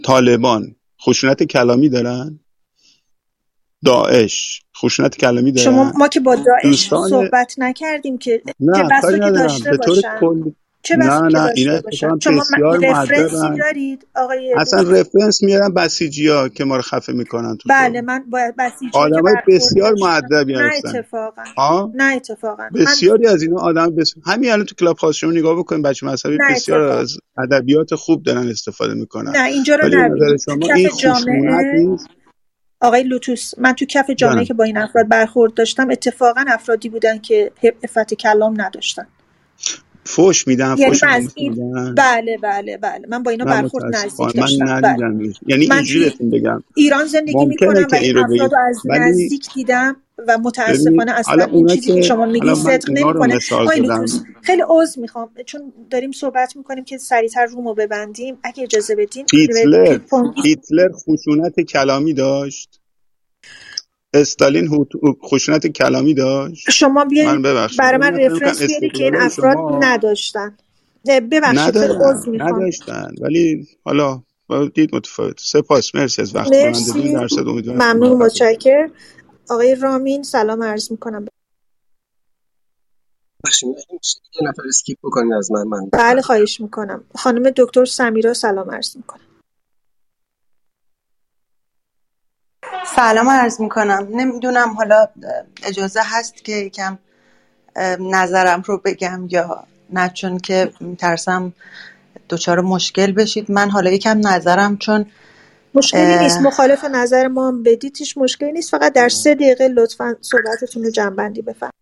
طالبان خشونت کلامی دارن؟ داعش خشونت کلامی شما دارن؟ ما که با داعش دوستان صحبت نکردیم که چه نه بسا کاری که ندارم داشته به طور باشن، کل. چه بسا که نه اینا داشته باشن. اتفاقا شما بسیار رفرنسی مؤدبن. دارید آقای اصلا لطفی؟ رفرنس میارن بسیجی‌ها که ما رو خفه میکنن تو بله، خیابون. من با بسیجی که آدمای برخورد بسیار داشتم. مؤدبی نه هستن. اتفاقا، ها نه اتفاقا من بسیاری از اینا همین الان تو کلاب هاوس شما نگاه بکنید بچه مذهبی نه بسیار اتفاقا از ادبیات خوب دارن استفاده میکنن. نه، اینجا رو ولی به نظر نبینید. تو شما کف این خشونت جامعه نیست؟ آقای لوتوس، من تو کف جامعه جانم که با این افراد برخورد داشتم اتفاقا افرادی بودن که عفت کلام نداشتن. فوش میدن، یعنی فوش من از ناموسی این میدن. بله من با اینا نه برخورد متاسفانه نزدیک من داشتم. بله، ندیدم. یعنی من اینجوری توی بهتون بگم ایران زندگی ممکنه میکنم و که این این رو افراد بگید، رو از ولی نزدیک دیدم و ببینید متاسفانه حالا اصلا این اونا چیزی که که شما میگین حالا من صدق اینا رو نمیکنه. مثال آقای لوتوس، زدم. خیلی عذر میخوام چون داریم صحبت میکنیم که سریعتر رومو ببندیم. اگه اجازه بدین هیتلر پینگ پونگی. هیتلر خشونت کلامی داشت. استالین خشونت کلامی داشت. شما بیاین من ببخشید برای من من فکر می‌کنم رفرنس بیاری که این استدلالای افراد شما نداشتن. ببخشید خیلی عذر میخوام. نداشتن، ولی حالا دید متفاوت. سپاس، مرسی از وقتی که من دادین. مرسی، درصد امیدوارم که ممنون، موفق باشید. متشکر. آقای رامین سلام عرض میکنم. باشیم میشه یه نفر اسکیپ بکنید از من بله خواهش میکنم. خانم دکتر سمیرا سلام عرض میکنم. سلام عرض میکنم. نمیدونم حالا اجازه هست که یکم نظرم رو بگم یا نه، چون که میترسم دچار مشکل بشید. من حالا یکم نظرم، چون مشکلی نیست، مخالف نظر ما هم بدید، هیچ مشکلی نیست. فقط در 3 دقیقه لطفاً صحبتتون رو جمع‌بندی بفرمایید.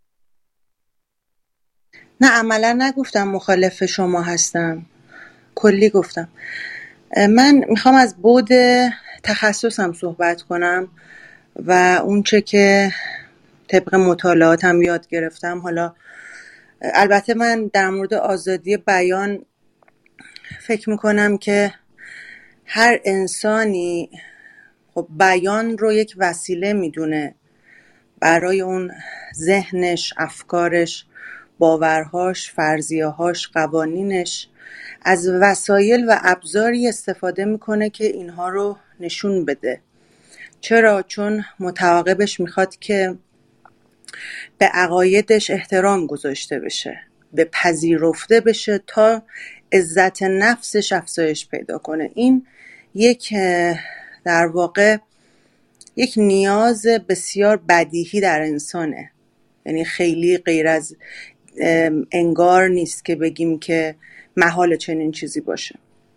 نه عملا نگفتم مخالف شما هستم، کلی گفتم. من میخوام از بعد تخصصم صحبت کنم و اونچه که طبق مطالعاتم یاد گرفتم. حالا البته من در مورد آزادی بیان فکر میکنم که هر انسانی خب بیان رو یک وسیله میدونه برای اون ذهنش، افکارش، باورهاش، فرضیه‌هاش، قوانینش، از وسایل و ابزاری استفاده میکنه که اینها رو نشون بده. چرا؟ چون متعاقبش میخواد که به عقایدش احترام گذاشته بشه، به پذیرفته بشه تا عزت نفسش افزایش پیدا کنه. این یک در واقع یک نیاز بسیار بدیهی در انسانه. یعنی خیلی غیر از انگار نیست که بگیم که محال چنین چیزی باشه.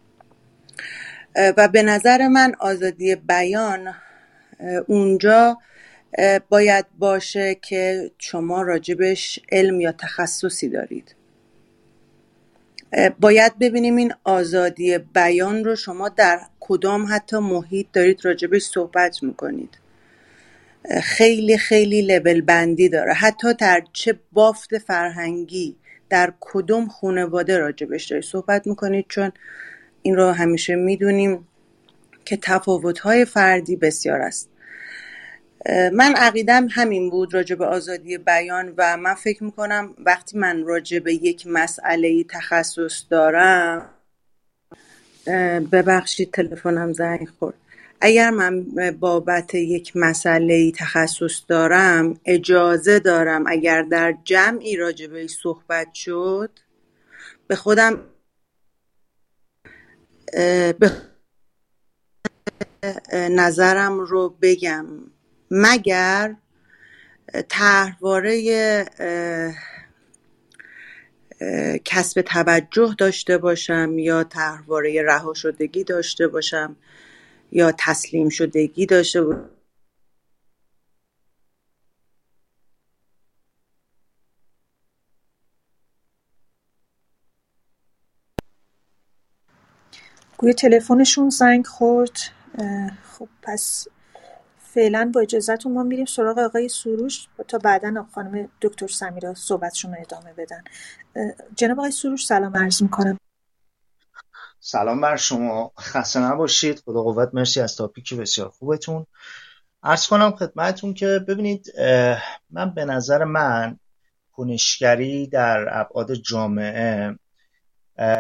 و به نظر من آزادی بیان اونجا باید باشه که شما راجبش علم یا تخصصی دارید. باید ببینیم این آزادی بیان رو شما در کدام حتی محیط دارید راجبش صحبت میکنید. خیلی خیلی لول بندی داره، حتی در چه بافت فرهنگی، در کدوم خانواده راجبش دارید صحبت میکنید، چون این رو همیشه میدونیم که تفاوت‌های فردی بسیار است. من عقیدم همین بود راجع به آزادی بیان و من فکر میکنم وقتی من راجع به یک مسئله تخصص دارم، ببخشید تلفنم زنگ خورد، اگر من بابت یک مسئله تخصص دارم اجازه دارم اگر در جمعی راجع به صحبت شد به خودم به نظرم رو بگم، مگر طرحواره کسب توجه داشته باشم یا طرحواره رها شدگی داشته باشم یا تسلیم شدگی داشته باشم. گویا تلفنشون زنگ خورد. خب پس فعلا با اجازهتون ما میریم سراغ آقای سروش تا بعداً خانم دکتر سمیرا صحبتشون رو ادامه بدن. جناب آقای سروش سلام عرض میکنم. سلام بر شما، خسته نباشید. خدا قوت. مرسی از تاپیک بسیار خوبتون. عرض کنم خدمتتون که ببینید، من به نظر من کنشگری در ابعاد جامعه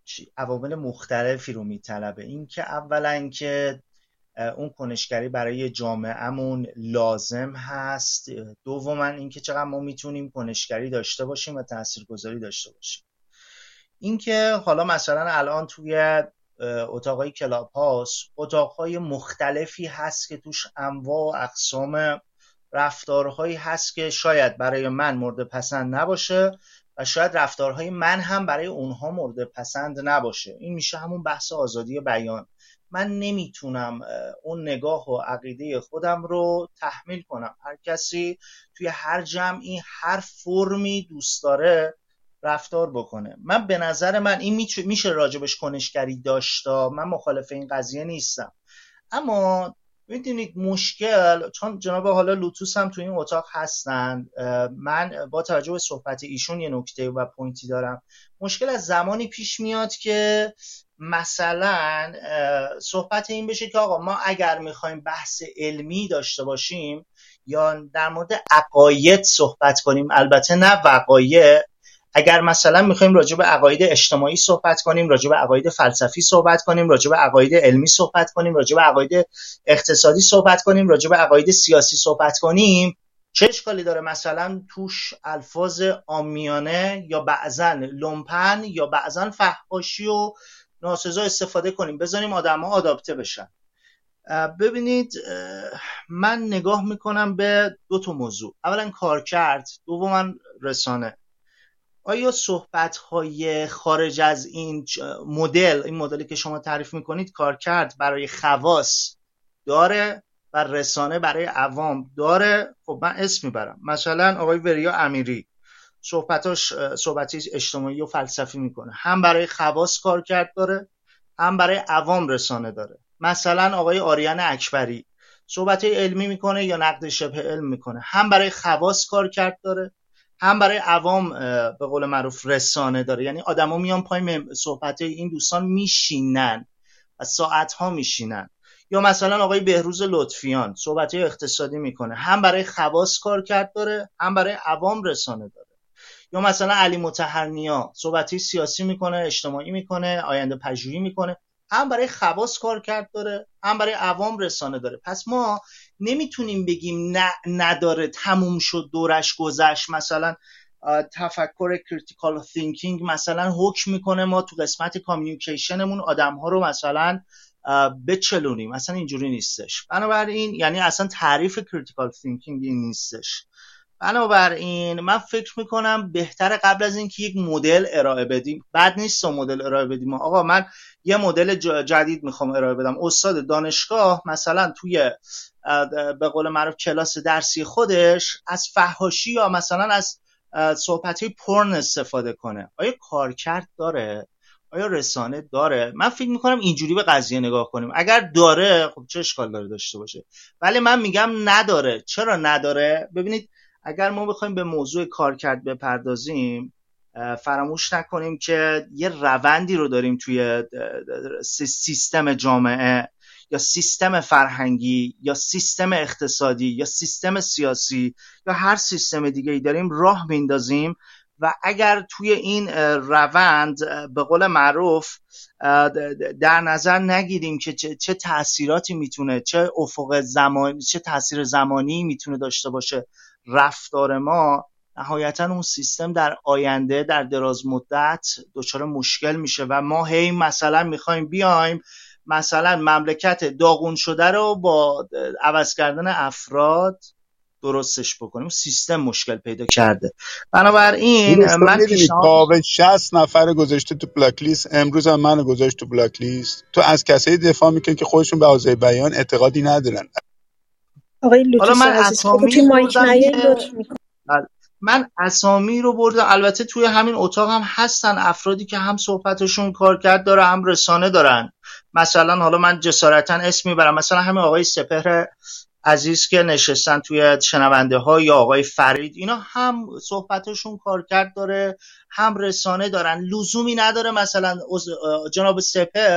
عوامل مختلفی رو میطلبه. این که اولا که اون کنشگری برای جامعهمون لازم هست، دوما این که چقدر ما میتونیم کنشگری داشته باشیم و تاثیرگذاری داشته باشیم. این که حالا مثلا الان توی اتاقای کلاب هاوس اتاقهای مختلفی هست که توش انواع و اقسام رفتارهایی هست که شاید برای من مورد پسند نباشه و شاید رفتارهای من هم برای اونها مورد پسند نباشه. این میشه همون بحث آزادی بیان. من نمیتونم اون نگاه و عقیده خودم رو تحمیل کنم. هر کسی توی هر جمعی هر فرمی دوست داره رفتار بکنه. من به نظر من این میشه راجبش کنشگری داشتا، من مخالف این قضیه نیستم. اما میدونید مشکل، چون جناب حالا لوتوس هم تو این اتاق هستن، من با توجه به صحبت ایشون یه نکته و پوینتی دارم. مشکل از زمانی پیش میاد که مثلا صحبت این بشه که آقا ما اگر میخوایم بحث علمی داشته باشیم یا در مورد عقاید صحبت کنیم، البته نه وقایع، اگر مثلا میخوایم راجع به عقاید اجتماعی صحبت کنیم، راجع به عقاید فلسفی صحبت کنیم، راجع به عقاید علمی صحبت کنیم، راجع به عقاید اقتصادی صحبت کنیم، راجع به عقاید سیاسی صحبت کنیم، چه اشکالی داره مثلا توش الفاظ عامیانه یا بعضن لومپن یا بعضن فحاشی و ناسزا استفاده کنیم، بذاریم آدم‌ها آداپته بشن؟ ببینید من نگاه میکنم به دو تا موضوع، اولا کارکرد، دوما رسانه. آیا صحبت‌های خارج از این مدلی که شما تعریف میکنید کارکرد برای خواص داره و رسانه برای عوام داره؟ خب من اسم میبرم، مثلا آقای وریا امیری صحبتی اجتماعی و فلسفی میکنه، هم برای خواص کارکرد داره هم برای عوام رسانه داره. مثلا آقای آریان اکبری صحبتی علمی میکنه یا نقد شبه علم میکنه، هم برای خواص کارکرد داره هم برای عوام به قول معروف رسانه داره. یعنی آدما میان پای صحبت این دوستان میشینن و ساعت‌ها میشینن. یا مثلا آقای بهروز لطفیان صحبت‌های اقتصادی میکنه، هم برای خواص کارکرد داره هم برای عوام رسانه داره. یا مثلا علی مطهرنیا صحبت‌های سیاسی میکنه، اجتماعی میکنه، آینده پژوهی میکنه، هم برای خواص کارکرد داره هم برای عوام رسانه داره. پس ما نمیتونیم بگیم نه نداره، تموم شد دورش گذشت. مثلا تفکر کریتیکال تینکینگ مثلا حکم میکنه ما تو قسمت کامیونیکیشنمون آدم‌ها رو مثلا بچلونیم، اصلا اینجوری نیستش. بنابراین یعنی اصلا تعریف کریتیکال تینکینگ این نیستش. بنابراین من فکر میکنم بهتره قبل از اینکه یک مدل ارائه بدیم، بد نیست مدل ارائه بدیم، آقا من یه مدل جدید میخوام ارائه بدم، استاد دانشگاه مثلا توی به قول معروف کلاس درسی خودش از فحاشی یا مثلا از صحبت‌های پورن استفاده کنه، آیا کارکرد داره؟ آیا رسانه داره؟ من فکر میکنم اینجوری به قضیه نگاه کنیم. اگر داره خب چه اشکال داره داشته باشه، ولی من میگم نداره. چرا نداره؟ ببینید اگر ما بخوایم به موضوع کارکرد بپردازیم، فراموش نکنیم که یه روندی رو داریم توی سیستم جامعه یا سیستم فرهنگی یا سیستم اقتصادی یا سیستم سیاسی یا هر سیستم دیگه‌ای داریم راه میندازیم و اگر توی این روند به قول معروف در نظر نگیریم که چه تأثیراتی میتونه، چه افق زمانی، چه تأثیر زمانی میتونه داشته باشه رفتار ما، نهایتا اون سیستم در آینده در دراز مدت دچار مشکل میشه و ما هی مثلا میخوایم بیایم مثلا مملکت داغون شده رو با عوض کردن افراد درستش بکنیم. سیستم مشکل پیدا کرده. بنابراین من پیشنهاد 60 نفر گذاشته تو بلاک لیست، امروز هم منو گذاشت تو بلاک لیست. تو از کسایی دفاع میکنی که خودشون به آزادی بیان اعتقادی ندارن. آقای لوتوس عزیز تو مایک نیای لطف میکنم. من اسامی رو بردم، البته توی همین اتاق هم هستن افرادی که هم صحبتشون کارکرد داره هم رسانه دارن. مثلا حالا من جسارتا اسم میبرم، مثلا همین آقای سپهر عزیز که نشستن توی شنونده ها یا آقای فرید، اینا هم صحبتشون کارکرد داره هم رسانه دارن. لزومی نداره مثلا جناب سپهر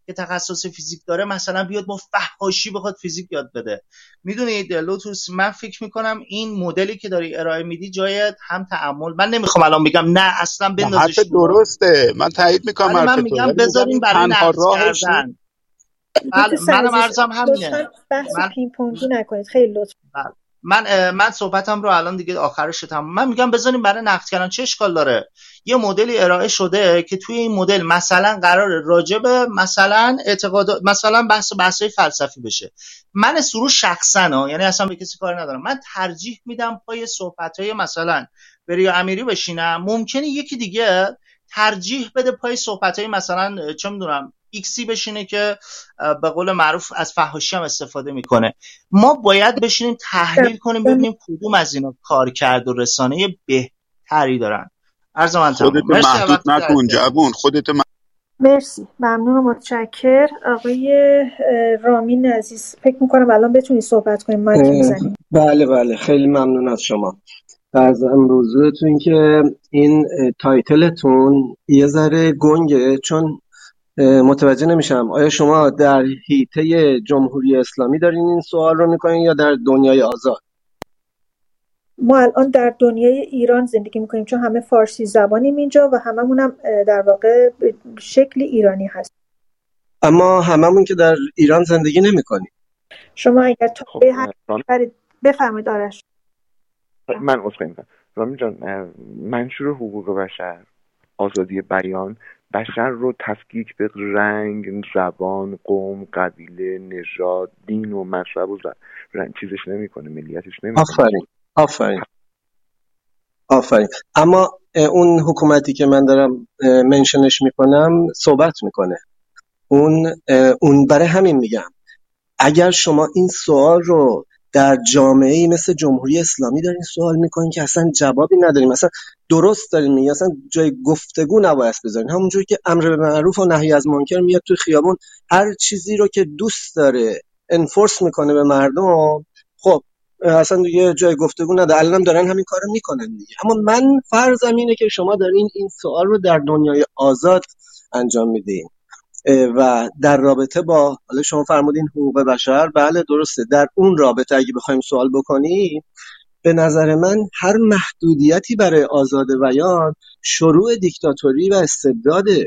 که تخصص فیزیک داره مثلا بیاد با فحاشی بخواد فیزیک یاد بده. میدونید لوتوس، من فکر میکنم این مدلی که داری ارائه میدی جای هم تأمل، من نمیخوام الان بگم نه اصلا بندازش حرف دور. درسته، من تایید میکنم من حرف تو، میگم ولی میگم بذاریم این برای تنها نقد راهش نیست. کردن. دوست منم عزیز عرضم همینه. لطفا بحث پینگ پونگی نکنید، خیلی لطفا. من صحبتم رو الان دیگه آخرش تمام. من میگم بذاریم برای نقد کردن، چه اشکال داره؟ یه مدلی ارائه شده که توی این مدل مثلا قراره راجع به مثلا اعتقاد، مثلا بحثای فلسفی بشه. من سروش شخصا یعنی اصلا به کسی کار ندارم، من ترجیح میدم پای صحبت‌های مثلا بریا امیری بشینم. ممکنه یکی دیگه ترجیح بده پای صحبت‌های مثلا چه میدونم ایکسی بشینه که به قول معروف از فحاشی هم استفاده میکنه. ما باید بشینیم تحلیل کنیم ببینیم کدوم از اینا کار کرد و رسانه بهتری دارن. عرض من تمام. خودتو مرسی از محدود وقتی در نکن اختیار. جوون، خودتو مرسی، ممنون و متشکر. آقای رامین عزیز، فکر میکنم الان بتونی صحبت کنیم، مایک میزنیم. بله خیلی ممنون از شما. از امروزتون که این تایتلتون یه ذره گنگه، چون متوجه نمیشم آیا شما در حیطه جمهوری اسلامی دارین این سوال رو میکنین یا در دنیای آزاد؟ ما الان در دنیای ایران زندگی میکنیم، چون همه فارسی زبانیم اینجا و هممونم در واقع به شکل ایرانی هست. اما هممون که در ایران زندگی نمیکنیم. شما اگر خب بفرمایید آرش. من عذر می‌خوام. رامین جان، منشور حقوق بشر، آزادی بیان، بشر رو تفکیک به رنگ، زبان، قوم، قبیله، نژاد، دین و مذهب و چیزش نمیکنه، ملیتش نمیکنه. آفرین. اما اون حکومتی که من دارم منشنش میکنم صحبت میکنه. اون برای همین میگم اگر شما این سوال رو در جامعه‌ای مثل جمهوری اسلامی دارین سوال میکنین که اصلا جوابی نداریم، اصلا درست دارین میگین، اصلا جای گفتگو نباید بذارین. همونجوری که امر به معروف و نهی از منکر میاد تو خیابون، هر چیزی رو که دوست داره انفورس میکنه به مردم، خب اصلا دیگه جای گفتگو نداره. الانم دارن همین کارو میکنن دیگه. اما من فرضم اینه که شما دارین این سوال رو در دنیای آزاد انجام میدین و در رابطه با، حالا شما فرمودین حقوق بشر، بله درسته، در اون رابطه اگه بخوایم سوال بکنیم، به نظر من هر محدودیتی برای آزاد بیان شروع دیکتاتوری و استبداده.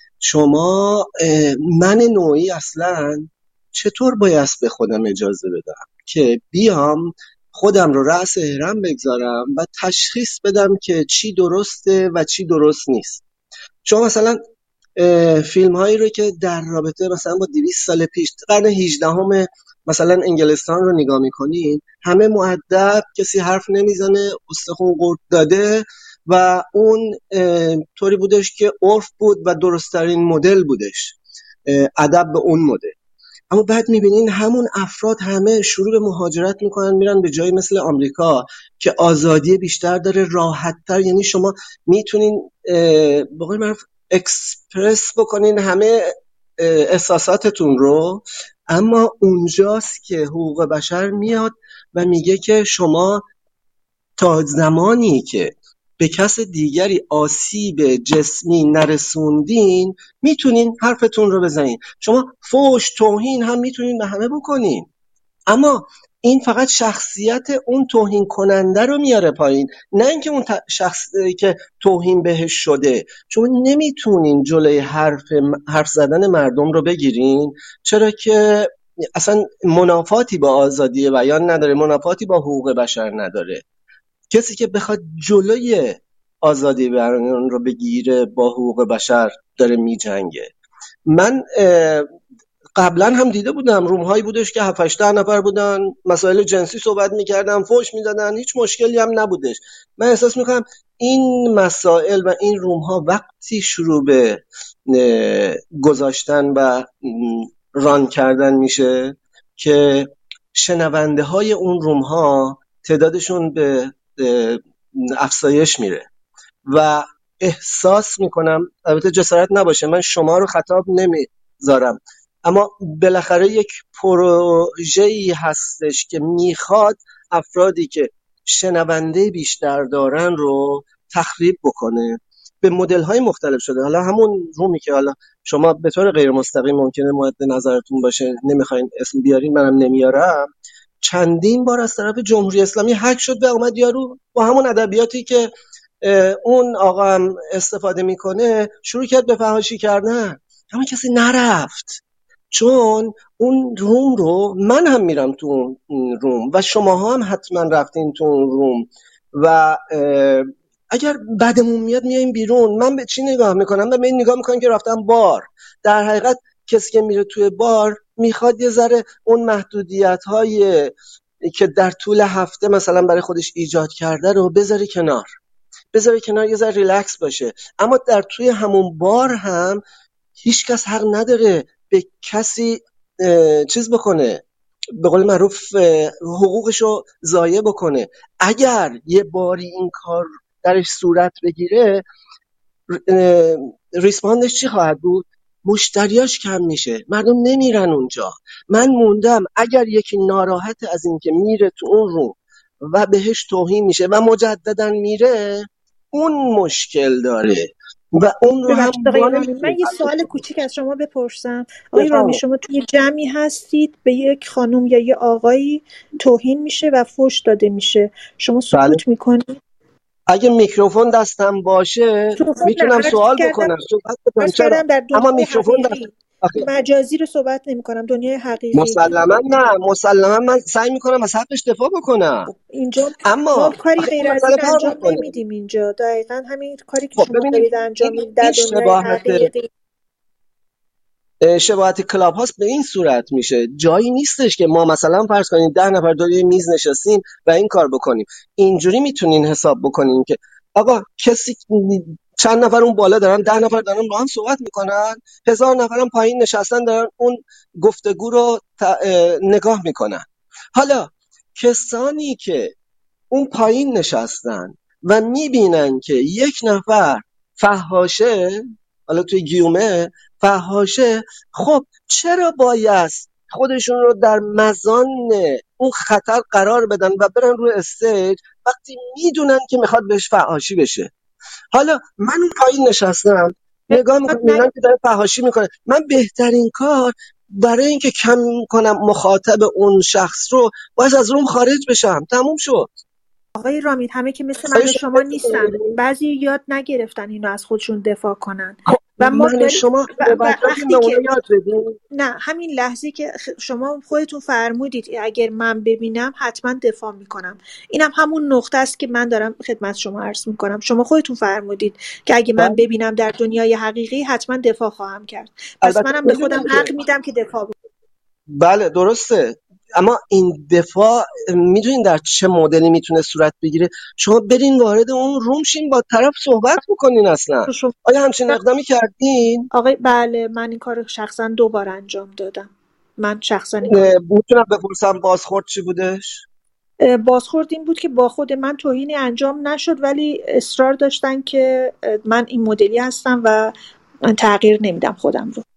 شما من نوعی اصلا چطور باید به خودم اجازه بدم که بیام خودم رو رأس هرم بگذارم و تشخیص بدم که چی درسته و چی درست نیست؟ شما مثلا فیلم هایی رو که در رابطه مثلا با 200 سال پیش قرن 18 مثلا انگلستان رو نگاه میکنین، همه مؤدب، کسی حرف نمیزنه، استخون قورت داده و اون طوری بودش که عرف بود و درست‌ترین مدل بودش، ادب به اون مدل. اما بعد میبینین همون افراد همه شروع به مهاجرت میکنن، میرن به جایی مثل آمریکا که آزادی بیشتر داره، راحت‌تر، یعنی شما میتونین به قول معروف اکسپرس بکنین همه احساساتتون رو. اما اونجاست که حقوق بشر میاد و میگه که شما تا زمانی که به کس دیگری آسیب جسمی نرسوندین میتونین حرفتون رو بزنین. شما فحش، توهین هم میتونین به همه بکنین، اما این فقط شخصیت اون توهین کننده رو میاره پایین، نه اینکه اون شخصی که توهین بهش شده. چون نمیتونین جلوی حرف زدن مردم رو بگیرین، چرا که اصلا منافاتی با آزادی بیان نداره، منافاتی با حقوق بشر نداره. کسی که بخواد جلوی آزادی بیان رو بگیره با حقوق بشر داره میجنگه. من قبلا هم دیده بودم روم هایی بودش که 7-8 نفر بودن، مسائل جنسی صحبت میکردن، فحش میدادن، هیچ مشکلی هم نبودش. من احساس میکنم این مسائل و این روم ها وقتی شروع به گذاشتن و ران کردن میشه که شنونده های اون روم ها تعدادشون به افزایش میره و احساس میکنم، البته جسارت نباشه من شما رو خطاب نمیذارم، اما بالاخره یک پروژه‌ای هستش که میخواد افرادی که شنونده بیشتر دارن رو تخریب بکنه به مدل‌های مختلف شده. حالا همون رومی که حالا شما به طور غیر مستقیم ممکنه مورد نظرتون باشه، نمیخواین اسم بیارین، منم نمیارم، چندین بار از طرف جمهوری اسلامی هک شد و اومد یارو با همون ادبیاتی که اون آقا هم استفاده میکنه شروع کرد به فحاشی کردن. اما کسی نرفت، چون اون روم رو من هم میرم تو اون روم و شماها هم حتما رفتین تو اون روم و اگر بدمون میاد میایم بیرون. من به چی نگاه میکنم؟ من به این نگاه میکنم که رفتم بار. در حقیقت کسی که میره توی بار میخواد یه ذره اون محدودیت های که در طول هفته مثلا برای خودش ایجاد کرده رو بذاره کنار، یه ذره ریلکس باشه. اما در توی همون بار هم هیچ کس حق نداره به کسی چیز بکنه، به قول معروف حقوقشو ضایع بکنه. اگر یه باری این کار درش صورت بگیره، ریسپاندش چی خواهد بود؟ مشتریاش کم میشه، مردم نمیرن اونجا. من موندم اگر یکی ناراحت از این که میره تو اون رو و بهش توهین میشه و مجددا میره، اون مشکل داره و اون رو هم ببخشید آقای رامی، من یه سوال کوچیک از شما بپرسم. آقای رامی، شما توی جمعی هستید به یک خانم یا یه آقایی توهین میشه و فحش داده میشه، شما سکوت میکنید؟ اگه میکروفون دستم باشه میتونم سوال بکنم، صحبت بکنم، چرا؟ در اما دنیای میکروفون حقیقی، مجازی رو صحبت نمی کنم، دنیای حقیقی. مسلما من سعی میکنم از حقش دفاع بکنم. اینجا اما ما کاری غیر از این انجام نمیدیم. اینجا دقیقاً همین کاری که شما دارید انجام میدید در دنیای حقیقی. شباهت کلاب هاست به این صورت میشه. جایی نیستش که ما مثلا فرض کنید 10 نفر دور یه میز نشستیم و این کار بکنیم. اینجوری میتونین حساب بکنین که آقا کسی چند نفر اون بالا دارن، 10 نفر دارن با هم صحبت میکنن، 1000 نفرم پایین نشستن دارن اون گفتگو رو نگاه میکنن. حالا کسانی که اون پایین نشستن و میبینن که یک نفر فحاشه، حالا توی گیومه فحاشه، خب چرا باید خودشون رو در مزان اون خطر قرار بدن و برن روی استیج وقتی میدونن که میخواد بهش فحاشی بشه؟ حالا من اون پایین نشستم نگاه میکنم میبینم که داره فحاشی میکنه. من بهترین کار برای اینکه کم کنم مخاطب اون شخص رو باید از روم خارج بشم. تموم شد. آقای رامین، همه که مثل من شما نیستن، بعضی یاد نگرفتن اینو از خودشون دفاع کنن و من شما وقتی که یاد بدیم. نه، همین لحظه که شما خودتون فرمودید اگر من ببینم حتما دفاع میکنم، اینم همون نقطه است که من دارم خدمت شما عرض میکنم. شما خودتون فرمودید که اگه من ببینم در دنیای حقیقی حتما دفاع خواهم کرد، پس منم به خودم حق میدم که دفاع بکنم. بله درسته، اما این دفاع میدونین در چه مدلی میتونه صورت بگیره؟ شما برین وارد اون روم شین با طرف صحبت بکنین. اصلا آیا همچین اقدامی کردین؟ آقای بله، من این کار شخصا 2 بار انجام دادم. من شخصا میتونم بپرسم بازخورد چی بودش؟ بازخورد این بود که با خود من توهینی انجام نشد، ولی اصرار داشتن که من این مدلی هستم و من تغییر نمیدم خودم رو.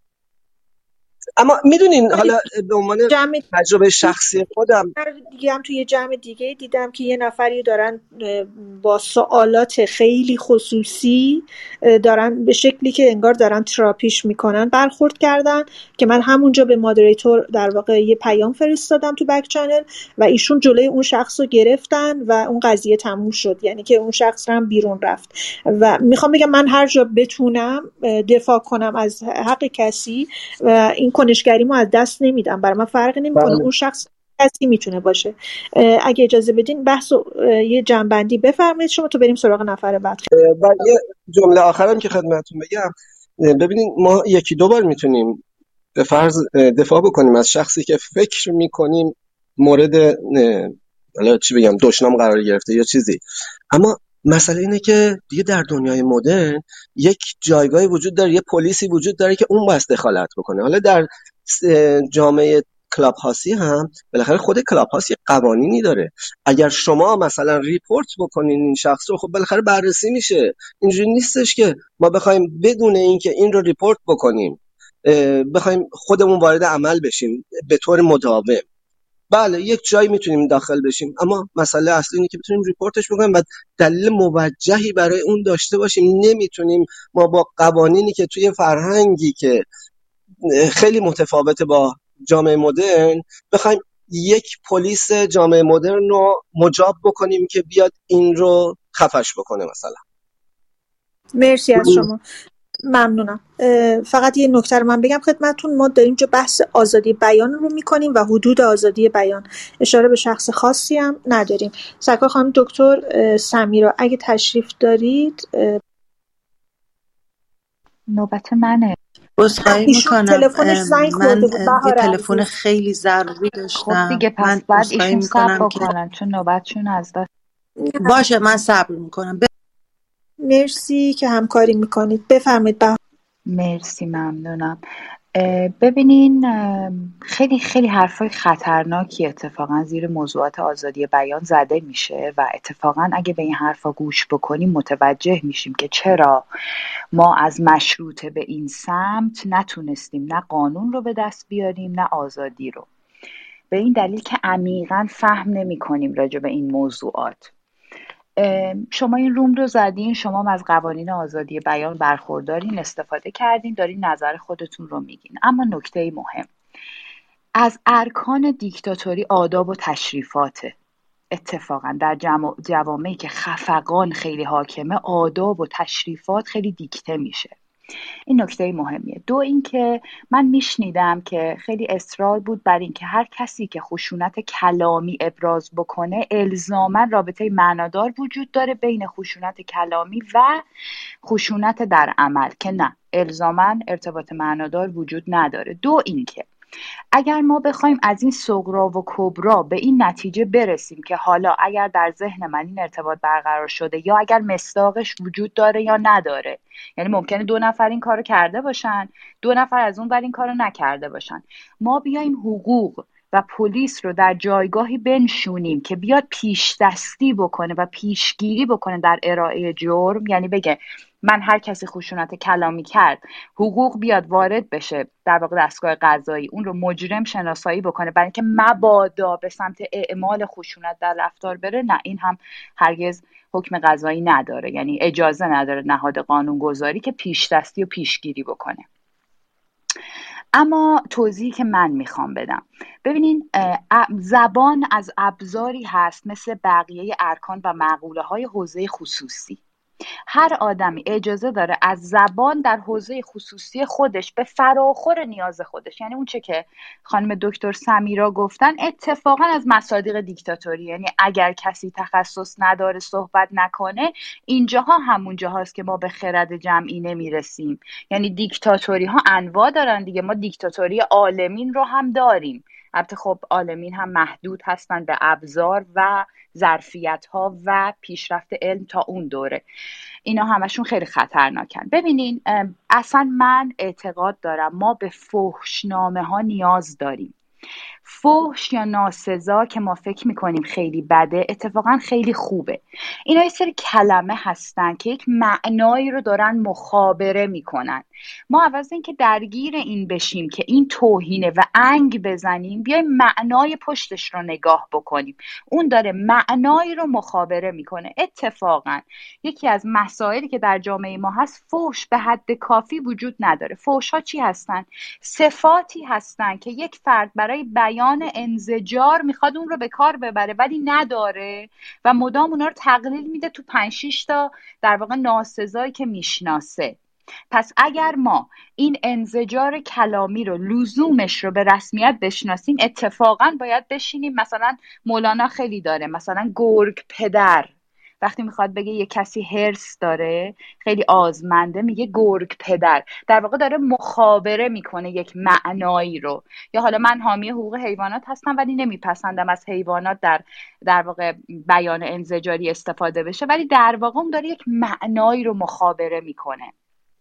اما میدونین حالا به عنوان تجربه شخصی خودم دیگه هم توی جمع دیگه دیدم که یه نفری دارن با سوالات خیلی خصوصی دارن به شکلی که انگار دارن تراپیش میکنن برخورد کردن، که من همونجا به مادریتور در واقع یه پیام فرستادم تو بک چنل و ایشون جلوی اون شخص رو گرفتن و اون قضیه تموم شد، یعنی که اون شخص هم بیرون رفت. و میخوام بگم من هر جا بتونم دفاع کنم از حق کسی و این کنشگریمو از دست نمیدم، برای من فرقی نمیکنه اون شخص کسی میتونه باشه. اگه اجازه بدین بحث یه جنبندی بفرمایید شما تو بریم سراغ نفر بعد. و یه جمله آخرم که خدمتتون بگم، ببینید ما 1-2 بار میتونیم به فرض دفاع بکنیم از شخصی که فکر میکنیم مورد حالا چی بگم دشنام قرار گرفته یا چیزی، اما مسئله اینه که دیگه در دنیای مدرن یک جایگاهی وجود داره، یه پلیسی وجود داره که اون باید دخالت بکنه. حالا در جامعه کلاب هاسی هم بالاخره خود کلاب هاس یه قوانینی داره. اگر شما مثلا ریپورت بکنین این شخص رو، خب بالاخره بررسی میشه. اینجوری نیستش که ما بخوایم بدون اینکه این رو ریپورت بکنیم بخوایم خودمون وارد عمل بشیم به طور مداوم. بله یک جایی میتونیم داخل بشیم، اما مسئله اصلی اینه که بتونیم ریپورتش بکنیم و دلیل موجهی برای اون داشته باشیم. نمیتونیم ما با قوانینی که توی فرهنگی که خیلی متفاوته با جامعه مدرن بخوایم یک پلیس جامعه مدرن رو مجاب بکنیم که بیاد این رو خفش بکنه مثلا. مرسی از شما، ممنونم. فقط یه نکته رو من بگم خدمتتون، ما داریم اینجا بحث آزادی بیان رو میکنیم و حدود آزادی بیان، اشاره به شخص خاصی هم نداریم. سرکار خانم دکتر سمیرا اگه تشریف دارید. نوبت منه. عذرخواهی میکنم، تلفنش زنگ خورده بود من یه بهار تلفن عزیز. خیلی ضروری خب داشتم. دیگه پس من بعد عذرخواهی ایشون صبر میکنم که بکنن چون نوبتشون از دست. باشه، من صبر میکنم. مرسی که همکاری میکنید، بفرمایید بهار. مرسی، ممنونم. ببینین، خیلی خیلی حرفای خطرناکی اتفاقا زیر موضوعات آزادی بیان زده میشه و اتفاقا اگه به این حرفا گوش بکنیم متوجه میشیم که چرا ما از مشروطه به این سمت نتونستیم نه قانون رو به دست بیاریم نه آزادی رو، به این دلیل که عمیقاً فهم نمی کنیم راجع به این موضوعات. شما این روم رو زدین، شما از قوانین آزادی بیان برخوردارین، استفاده کردین، دارین نظر خودتون رو میگین، اما نکته مهم از ارکان دیکتاتوری آداب و تشریفاته. اتفاقا در جوامعی که خفقان خیلی حاکمه آداب و تشریفات خیلی دیکته میشه. این نکته مهمیه. دو اینکه من میشنیدم که خیلی اصرار بود بر این که هر کسی که خشونت کلامی ابراز بکنه الزاما رابطه معنادار وجود داره بین خشونت کلامی و خشونت در عمل، که نه، الزاما ارتباط معنادار وجود نداره. دو اینکه اگر ما بخوایم از این صغرا و کبرا به این نتیجه برسیم که حالا اگر در ذهن من این ارتباط برقرار شده یا اگر مصداقش وجود داره یا نداره، یعنی ممکنه 2 نفر این کارو کرده باشن، 2 نفر از اون ور این کارو نکرده باشن، ما بیایم حقوق و پلیس رو در جایگاهی بنشونیم که بیاد پیش دستی بکنه و پیشگیری بکنه در ارائه جرم، یعنی بگه من هر کسی خشونت کلامی کرد حقوق بیاد وارد بشه در واقع دستگاه قضایی، اون رو مجرم شناسایی بکنه برای اینکه مبادا به سمت اعمال خشونت در رفتار بره. نه، این هم هرگز حکم قضایی نداره، یعنی اجازه نداره نهاد قانونگذاری که پیش دستی و پیشگیری بکنه. اما توضیحی که من میخوام بدم، ببینین، زبان از ابزاری هست مثل بقیه ارکان و مقوله های حوزه خصوصی. هر آدمی اجازه داره از زبان در حوزه خصوصی خودش به فراخور نیاز خودش، یعنی اون چه که خانم دکتر سمیرا گفتن اتفاقا از مصادیق دیکتاتوری، یعنی اگر کسی تخصص نداره صحبت نکنه، اینجاها همون جاهاست که ما به خرد جمعی نمیرسیم. یعنی دیکتاتوری ها انواع دارن دیگه، ما دیکتاتوری عالمین رو هم داریم، البته خب عالمین هم محدود هستن به ابزار و ظرفیت ها و پیشرفت علم تا اون دوره، اینا همشون خیلی خطرناکن. ببینین، اصلا من اعتقاد دارم ما به فحشنامه ها نیاز داریم. فحش یا ناسزا که ما فکر میکنیم خیلی بده اتفاقا خیلی خوبه. اینا یه سری کلمه هستن که یک معنایی رو دارن مخابره میکنن. ما عوض این که درگیر این بشیم که این توهینه و انگ بزنیم، بیایم معنای پشتش رو نگاه بکنیم. اون داره معنایی رو مخابره میکنه. اتفاقا یکی از مسائلی که در جامعه ما هست، فحش به حد کافی وجود نداره. فحش ها چی هستن؟ صفاتی هستن که یک فرد برای بیان انزجار میخواد اون رو به کار ببره ولی نداره و مدام اونا رو تقلیل میده تو 5-6 تا در واقع ناسزایی که میشناسه. پس اگر ما این انزجار کلامی رو لزومش رو به رسمیت بشناسیم، اتفاقا باید بشینیم، مثلا مولانا خیلی داره، مثلا گرگ پدر وقتی میخواد بگه یه کسی هرس داره، خیلی آزمنده، میگه گرگ پدر، در واقع داره مخابره میکنه یک معنایی رو. یا حالا من حامی حقوق حیوانات هستم ولی نمیپسندم از حیوانات در واقع بیان انزجاری استفاده بشه، ولی در واقع اون داره یک معنایی رو مخابره میکنه.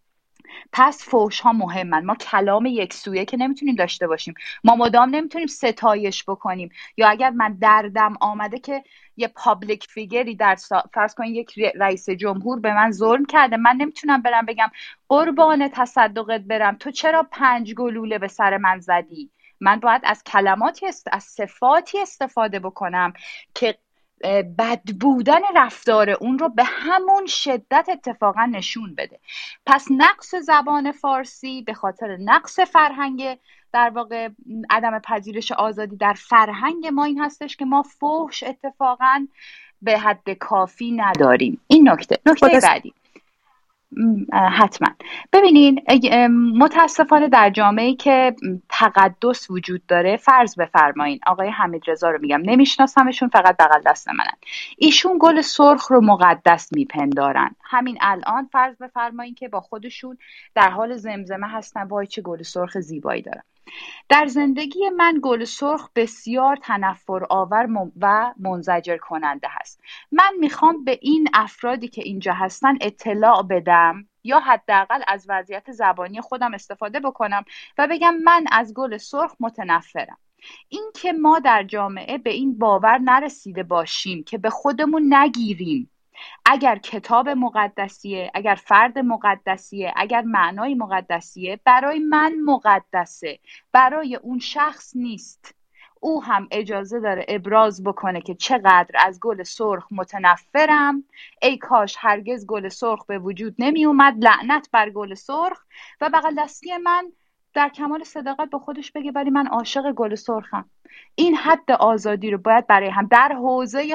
پس فحش ها مهمن. ما کلام یک سویه که نمیتونیم داشته باشیم، ما مدام نمیتونیم ستایش بکنیم. یا اگر من دردم آمده که یه پابلیک فیگری فرض کنید یک رئیس جمهور به من ظلم کرده، من نمیتونم برم بگم قربان تصدقت برم، تو چرا 5 گلوله به سر من زدی؟ من باید از کلماتی از صفاتی استفاده بکنم که بد بودن رفتار اون رو به همون شدت اتفاقا نشون بده. پس نقص زبان فارسی به خاطر نقص فرهنگ، در واقع عدم پذیرش آزادی در فرهنگ ما این هستش که ما فحش اتفاقا به حد کافی نداریم. این نکته بعدی. حتما ببینین، متاسفانه در جامعه‌ای که تقدس وجود داره، فرض بفرمایین آقای حمیدرضا رو میگم، نمیشناسمشون، فقط بغل دست منن، ایشون گل سرخ رو مقدس میپندارن. همین الان فرض بفرمایین که با خودشون در حال زمزمه هستن وای چه گل سرخ زیبایی دارن. در زندگی من گل سرخ بسیار تنفر آور و منزجر کننده هست. من میخوام به این افرادی که اینجا هستن اطلاع بدم یا حداقل از وضعیت زبانی خودم استفاده بکنم و بگم من از گل سرخ متنفرم. این که ما در جامعه به این باور نرسیده باشیم که به خودمون نگیریم اگر کتاب مقدسیه، اگر فرد مقدسیه، اگر معنای مقدسیه، برای من مقدسه، برای اون شخص نیست. او هم اجازه داره ابراز بکنه که چقدر از گل سرخ متنفرم، ای کاش هرگز گل سرخ به وجود نمی اومد، لعنت بر گل سرخ. و بغل دستی من در کمال صداقت با خودش بگه ولی من عاشق گل سرخم. این حد آزادی رو باید برای هم در حوزه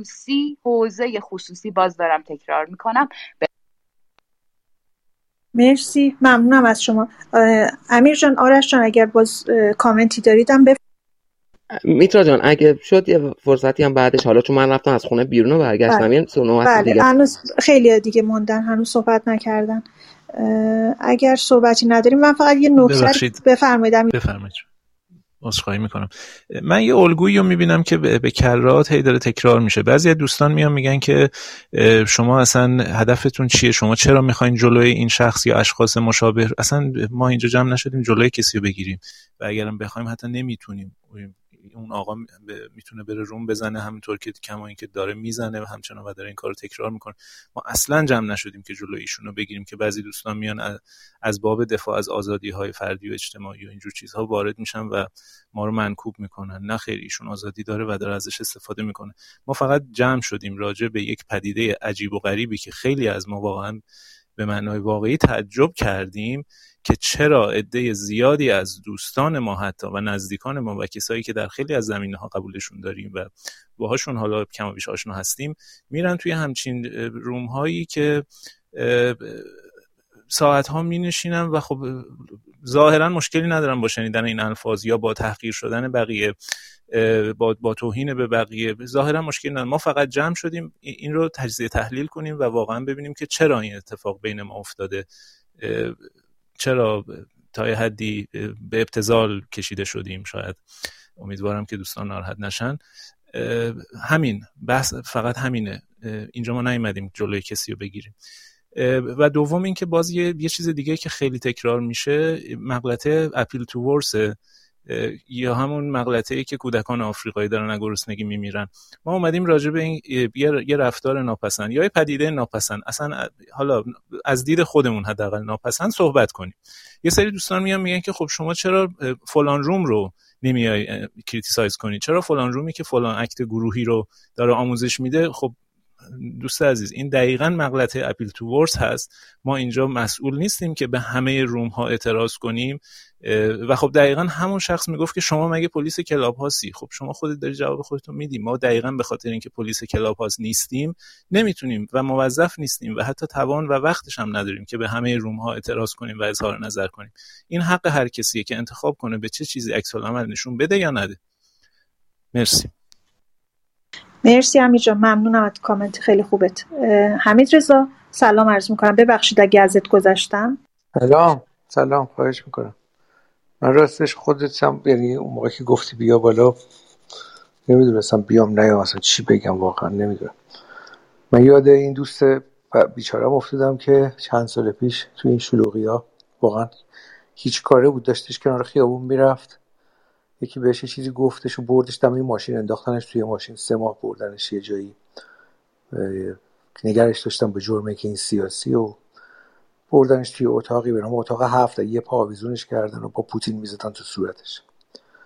خصوصی باز دارم تکرار میکنم. مرسی، ممنونم از شما. امیر جان، آرش جان، اگر باز کامنتی داریدم میترا جان اگه شد یه فرصتی هم بعدش، حالا چون من رفتم از خونه بیرون و برگشتم یه صحبت دیگه. هنوز خیلی دیگه موندن، هنوز صحبت نکردن. اگر صحبتی نداریم من فقط یه نکته بفرمایید. عذرخواهی میکنم. من یه الگویی رو میبینم که به کرات هی داره تکرار میشه. بعضی از دوستان میان میگن که شما اصلا هدفتون چیه، شما چرا میخواین جلوی این شخص یا اشخاص مشابه، اصلا ما اینجا جمع نشدیم جلوی کسی رو بگیریم و اگرم بخوایم حتی نمیتونیم. اون آقا میتونه بره روم بزنه همونطور که کما این که داره میزنه و همچنان و داره این کارو تکرار میکنه. ما اصلا جمع نشدیم که جلوی ایشون رو بگیریم که بعضی دوستان میان از باب دفاع از آزادی‌های فردی و اجتماعی و اینجور چیزها وارد میشن و ما رو منکوب میکنن. نه خیر، ایشون آزادی داره و داره ازش استفاده میکنه. ما فقط جمع شدیم راجع به یک پدیده عجیب و غریبی که خیلی از ما واقعا به معنای واقعی تعجب کردیم که چرا عده زیادی از دوستان ما حتی و نزدیکان ما و کسایی که در خیلی از زمینه‌ها قبولشون داریم و باهاشون حالا کم و بیش آشنا هستیم میرن توی همچین روم‌هایی که ساعت‌ها می‌نشینن و خب ظاهراً مشکلی ندارن با شنیدن این الفاظ یا با تحقیر شدن بقیه، با توهین به بقیه، ظاهراً مشکلی ندارن. ما فقط جمع شدیم این رو تجزیه تحلیل کنیم و واقعاً ببینیم که چرا این اتفاق بین ما افتاده، چرا تا یه حدی به ابتذال کشیده شدیم. شاید امیدوارم که دوستان ناراحت نشن. همین بحث فقط همینه. اینجا ما نیومدیم جلوی کسی رو بگیریم. و دوم این که باز یه چیز دیگه که خیلی تکرار میشه، مغلطه اپیل تو ورس یا همون مغلطه‌ای که کودکان آفریقایی دارن از گرسنگی میمیرن. ما اومدیم راجع به این یه رفتار ناپسند یا یه پدیده ناپسند، اصلا حالا از دید خودمون حداقل ناپسند صحبت کنیم. یه سری دوستان میگن که خب شما چرا فلان روم رو نمیای کریتیسایز کنی، چرا فلان رومی که فلان اکت گروهی رو داره آموزش میده. خب دوست عزیز، این دقیقاً مغلطه اپیل تو ورس هست. ما اینجا مسئول نیستیم که به همه روم ها اعتراض کنیم و خب دقیقاً همون شخص میگفت که شما مگه پلیس کلاب هاستی؟ خب شما خودت داری جواب خودتون میدی. ما دقیقاً به خاطر اینکه پلیس کلاب هاست نیستیم نمیتونیم و موظف نیستیم و حتی توان و وقتش هم نداریم که به همه روم ها اعتراض کنیم و اظهار نظر کنیم. این حق هر کسیه که انتخاب کنه به چه چیزی عکس العمل نشون بده یا نده. مرسی. مرسی امیر جان، ممنونم از کامنت خیلی خوبت. حمیدرضا سلام عرض میکنم، ببخشید اگه ازت گذشتم. سلام، خواهش میکنم. من راستش خودتم، یعنی اون موقع که گفتی بیا بالا نمیدونستم بیام نیام، اصلا چی بگم واقعا نمیدونم. من یاد این دوست بیچاره‌ام افتادم که چند سال پیش توی این شلوغی‌ها واقعا هیچ کاره بود، داشتش کنار خیابون میرفت، یکی بهش چیزی گفتش و بردش دم این ماشین، انداختنش توی ماشین، 3 ماه بردنش یه جایی، نگرش داشتن به جرمه که این سیاسی، و بردنش توی اتاقی به نام اتاق 7، یه پا آویزونش کردن و با پوتین میزدن تو صورتش.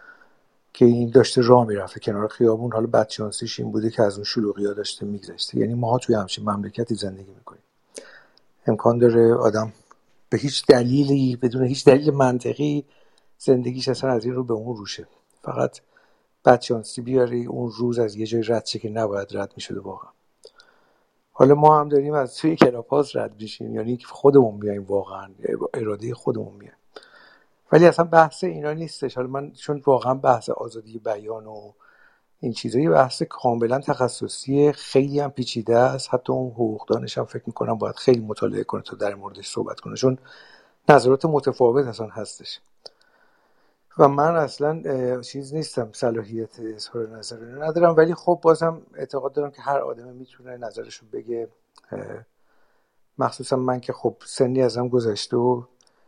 که این dاشته راه میرفته کنار خیابون، حالا بدشانسیش این بوده که از اون شلوغی‌ها داشته میگذشته. یعنی ماها توی همچین مملکتی زندگی میکنیم. امکان داره آدم به هیچ دلیلی، بدون هیچ دلیل منطقی زندگیش اصلا از این رو به اون روشه، فقط بدشانسی بیاره اون روز از یه جای رد شه که نباید رد میشده واقعا. حالا ما هم داریم از توی کلاپاس رد میشیم، یعنی خودمون میایم، واقعا اراده خودمون میایم. ولی اصلا بحث اینا نیستش. حالا من چون واقعا بحث آزادی بیان و این چیزایی بحث کاملا تخصصی، خیلی هم پیچیده است. حتی اون حقوقدانش هم فکر میکنم باید خیلی مطالعه کنه تا در موردش صحبت کنه، چون نظرات متفاوت اصلا هستش و من اصلا چیز نیستم، صلاحیت اظهار نظر ندارم. ولی خب بازم اعتقاد دارم که هر آدمی میتونه نظرشو بگه، مخصوصا من که خب سنی ازم گذشته و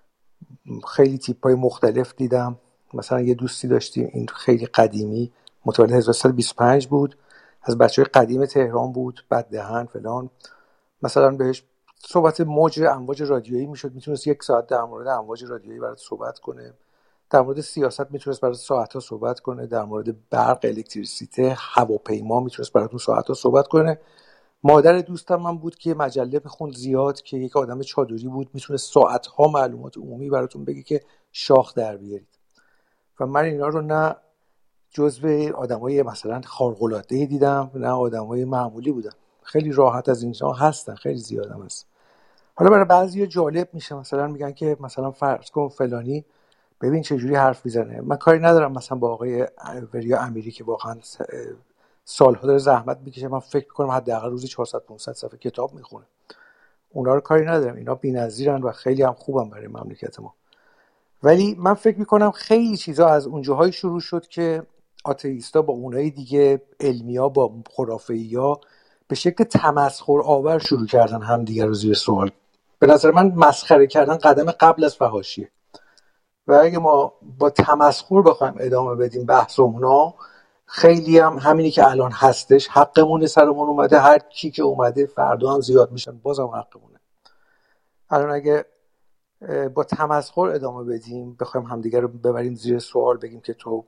خیلی تیپ‌های مختلف دیدم. مثلا یه دوستی داشتیم، این خیلی قدیمی، متولد 1325 بود، از بچه‌های قدیم تهران بود، بد دهن فلان. مثلا بهش صحبت امواج رادیویی میشد، میتونست 1 ساعت در مورد امواج رادیویی برات صحبت کنه. در مورد سیاست میتونست برات ساعت‌ها صحبت کنه. در مورد برق، الکتریسیته، هواپیما میتونست براتون ساعت‌ها صحبت کنه. مادر دوستم من بود که مجله بخوند زیاد، که یک آدم چادری بود، میتونه ساعت‌ها معلومات عمومی براتون بگه که شاخ در بیارید. و من اینا رو نه جزو آدمای مثلا خارق‌العاده دیدم، نه آدمای معمولی بودن. خیلی راحت از اینجا هستن، خیلی زیادم هست. حالا برای بعضیا جالب میشه، مثلا میگن که مثلا فرض کن فلانی ببین چه جوری حرف میزنه. من کاری ندارم مثلا با آقای وریا امیری که واقعا سالها داره زحمت میکشه، من فکر میکنم حداقل روزی 400 500 صفحه کتاب میخونه. اونا رو کاری ندارم، اینا بی‌نظیرن و خیلی هم خوبن برای مملکت ما. ولی من فکر میکنم خیلی چیزا از اونجاهای شروع شد که آتئیستا با اونای دیگه، علمیا با خرافی‌ها، به شکل تمسخر آور شروع کردن همدیگه رو زیر سوال. به نظر من مسخره کردن قدم قبل از فحاشیه و اگه ما با تمسخر بخوایم ادامه بدیم بحثمونا، خیلی هم همینی که الان هستش حقمونه، سرمون اومده، هر کی که اومده فردا هم زیاد میشن، بازم حقمونه. الان اگه با تمسخر ادامه بدیم، بخوایم همدیگه رو ببریم زیر سوال، بگیم که تو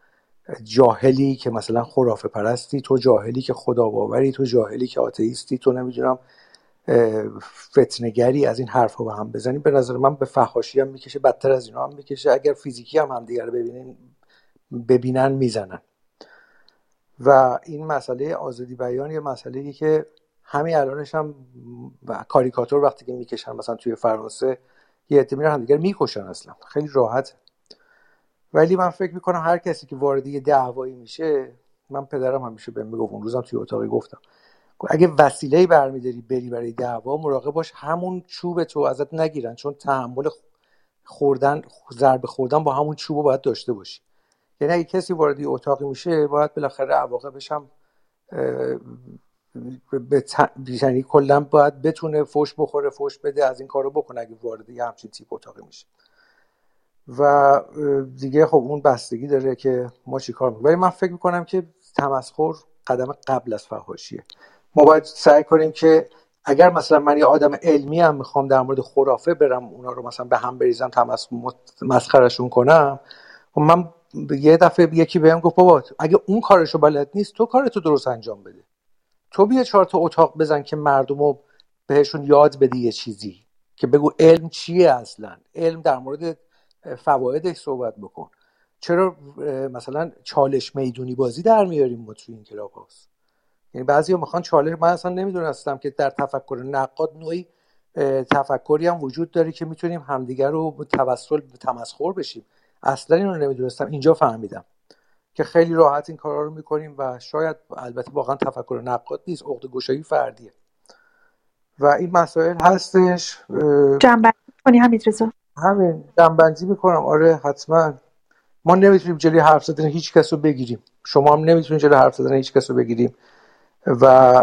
جاهلی که مثلا خرافه پرستی، تو جاهلی که خدا باوری، تو جاهلی که آتئیستی، تو نمیدونم فتنه‌گری، از این حرفا به هم بزنیم، به نظر من به فحاشی هم میکشه، بدتر از اینا هم میکشه. اگر فیزیکی هم همدیگه رو ببینن میزنن. و این مسئله آزادی بیان یه مسئله‌ای که همین الانش هم کاریکاتور وقتی که میکشن مثلا توی فرانسه، یه عده میرن همدیگه رو میکشن، اصلا خیلی راحت. ولی من فکر میکنم هر کسی که وارد یه دعوایی میشه، من پدرم همیشه بهم میگفت، اون روزم توی اتاقی گفتم، اگه وسیله‌ای برمی‌داری بری برای دعوا، مراقب باش همون چوب تو ازت نگیرن، چون تحمل ضربه خوردن با همون چوبو باید داشته باشی. یعنی اگه کسی وارد اتاقی میشه، باید بالاخره عواقبش هم یعنی کلا باید بتونه فوش بخوره، فوش بده، از این کارو بکنه اگه وارد یه همچین تیپ اتاقی میشه. و دیگه خب اون بستگی داره که ما چی کار میکنیم. ولی من فکر میکنم که تمسخر قدم قبل از فحاشیه. ما باید سعی کنیم که اگر مثلا من یه آدم علمی هم میخوام در مورد خرافه برم اونا رو مثلا به هم بریزم، مسخرهشون کنم، و من یه دفعه یکی بهم گفت بابا اگه اون کارشو بلد نیست، تو کارتو درست انجام بده، تو بیا 4 تا اتاق بزن که مردمو بهشون یاد بدی یه چیزی، که بگو علم چیه، اصلا علم در مورد فوایدش صحبت بکن. چرا مثلا چالش میدونی بازی در میاریم ما توی این کلاپاس؟ یعنی بعضیا میخوان چالش، من اصلا نمیدونستم که در تفکر نقاد نوعی تفکری هم وجود داره که میتونیم همدیگر رو توسل به تمسخر بشیم. اصلا اینو نمیدونستم، اینجا فهمیدم که خیلی راحت این کارا رو میکنیم و شاید البته واقعا تفکر نقاد نیست، عقده‌گشایی فردیه و این مسائل هستش. جنبندی کنی حمیدرضا؟ همین جنبندی میکنم. آره حتما. ما نمیتونیم جلوی حرف زدن هیچ کس رو بگیریم، شما هم نمیتونید جلوی حرف زدن هیچ کس رو بگیریم. و